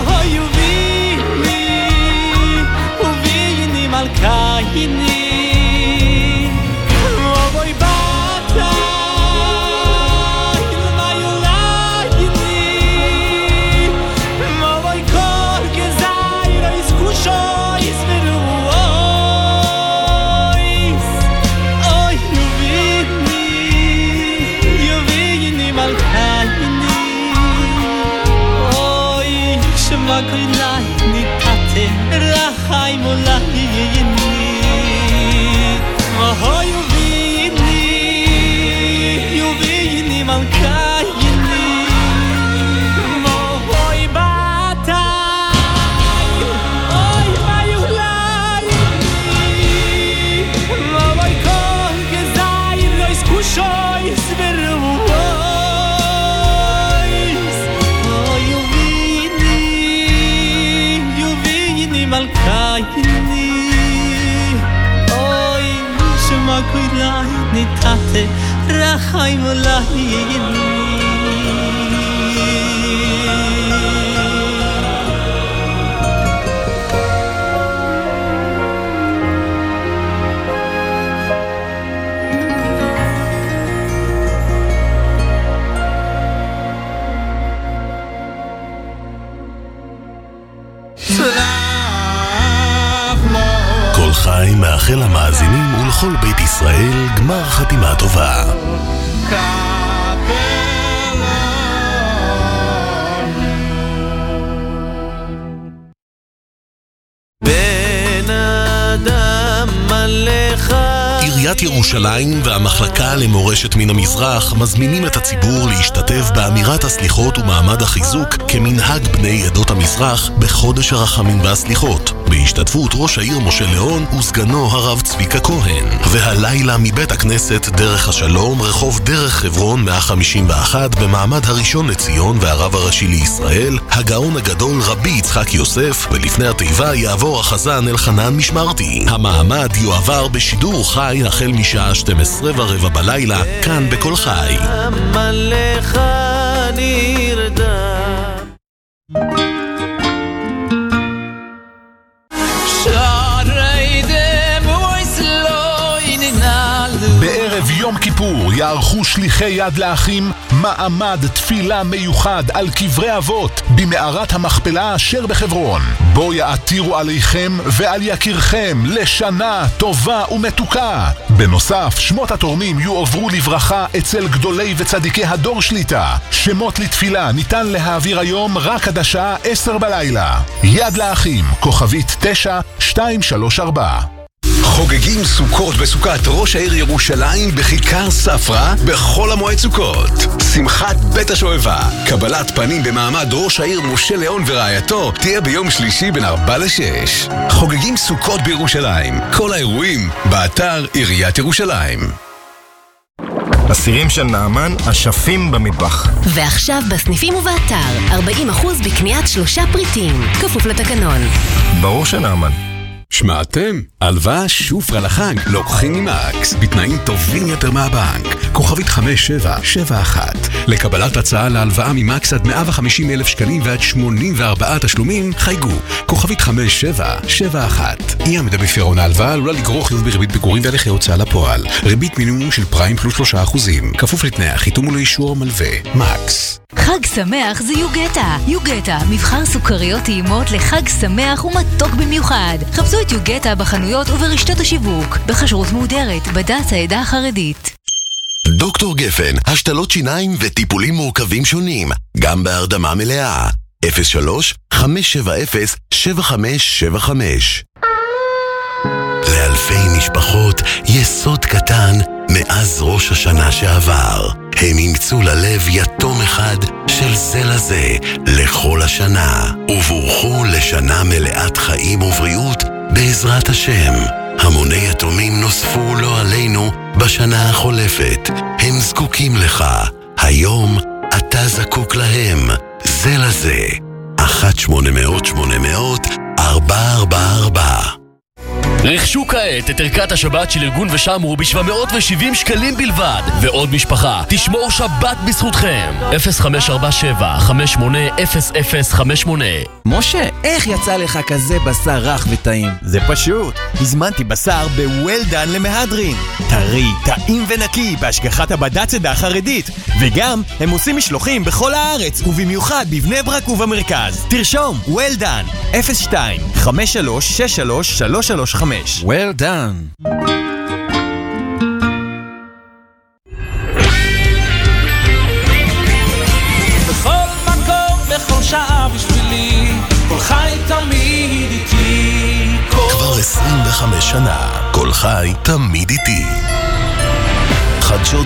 Malkayni אולי ניתת רחיים אולי כל חי מאחל למאזינים ולכל בית ישראל גמר חתימה טובה. בן אדם מלך עיריית ירושלים והמחלקה למורשת מן המזרח מזמינים את הציבור להשתתף באמירת הסליחות ומעמד החיזוק כמנהג בני עדות המזרח בחודש הרחמים והסליחות, בהשתתפות ראש העיר משה ליאון וסגנו הרב צביקה כהן. והלילה מבית הכנסת דרך השלום, רחוב דרך חברון 151, במעמד הראשון לציון והרב הראשי לישראל, הגאון הגדול רבי יצחק יוסף, ולפני התיבה יעבור החזן אלחנן משמרתי. המעמד יועבר בשידור חי החל משעה 12:15 בלילה, כאן בכל חי. מלך נרדם בערב יום כיפור יערכו שליחי יד לאחים מעמד תפילה מיוחד על קברי אבות במערת המכפלה אשר בחברון, בו יעתירו עליכם ועל יקירכם לשנה טובה ומתוקה. בנוסף, שמות התורמים יועברו לברכה אצל גדולי וצדיקי הדור שליטה. שמות לתפילה ניתן להעביר היום רק עד השעה 10 בלילה. יד לאחים, כוכבית 9234. חוגגים סוכות בסוכת ראש העיר ירושלים בכיכר ספרא בכל המועד סוכות. שמחת בית השואבה, קבלת פנים במעמד ראש העיר משה ליאון ורעייתו, תהיה ביום שלישי בין 4 ל-6. חוגגים סוכות בירושלים, כל האירועים באתר עיריית ירושלים. הסירים של נעמן, אשפים במטבח. ועכשיו בסניפים ובאתר 40% בקניית 3 פריטים, כפוף לתקנון. ברור שנעמן. שמעתם? הלוואה שופרה לחג לוקחים ממקס בתנאים טובים יותר מהבנק. כוכבית 5771. לקבלת הצעה להלוואה ממקס עד 150,000 שקלים ועד 84 תשלומים חייגו. כוכבית 5771. אי עמידה בפירעון ההלוואה עלולה לגרור חיוב בריבית פיגורים והליכי הוצאה לפועל. ריבית מינימום של פריים פלוס 3%. כפוף לתנאי החיתום ולאישור המלווה. מקס. חג שמח זה יוגטה. יוגטה, מבחר סוכריות טעימות לחג שמח ומתוק במיוחד. חפשו את יוגטה בחנויות וברשתות השיווק. בכשרות מהודרת, בד"ץ העדה החרדית. דוקטור גפן, השתלות שיניים וטיפולים מורכבים שונים, גם בהרדמה מלאה. 03-570-7575. לאלפי משפחות יסוד קטן מאז ראש השנה שעבר. הם אימצו ללב יתום אחד של זה לזה לכל השנה, ובורכו לשנה מלאת חיים ובריאות בעזרת השם. המוני יתומים נוספו לא עלינו בשנה החולפת. הם זקוקים לך. היום אתה זקוק להם. זה לזה. 1-800-800-444. רכשו כעת את ערכת השבת של ארגון ושמרו ב-770 שקלים בלבד, ועוד משפחה תשמור שבת בזכותכם. 0547-580058. משה, איך יצא לך כזה בשר רך וטעים? זה פשוט, הזמנתי בשר בוולדן למהדרין, טרי, טעים ונקי בהשגחת הבד"ץ העדה החרדית, וגם הם עושים משלוחים בכל הארץ ובמיוחד בבני ברק ובמרכז. תרשום, וולדן 02-5363-335. Well done. בכל מקום, בכל שעה בשבילי, כל חי תמיד איתי. כבר 25 שנה, כל חי תמיד איתי. חדשות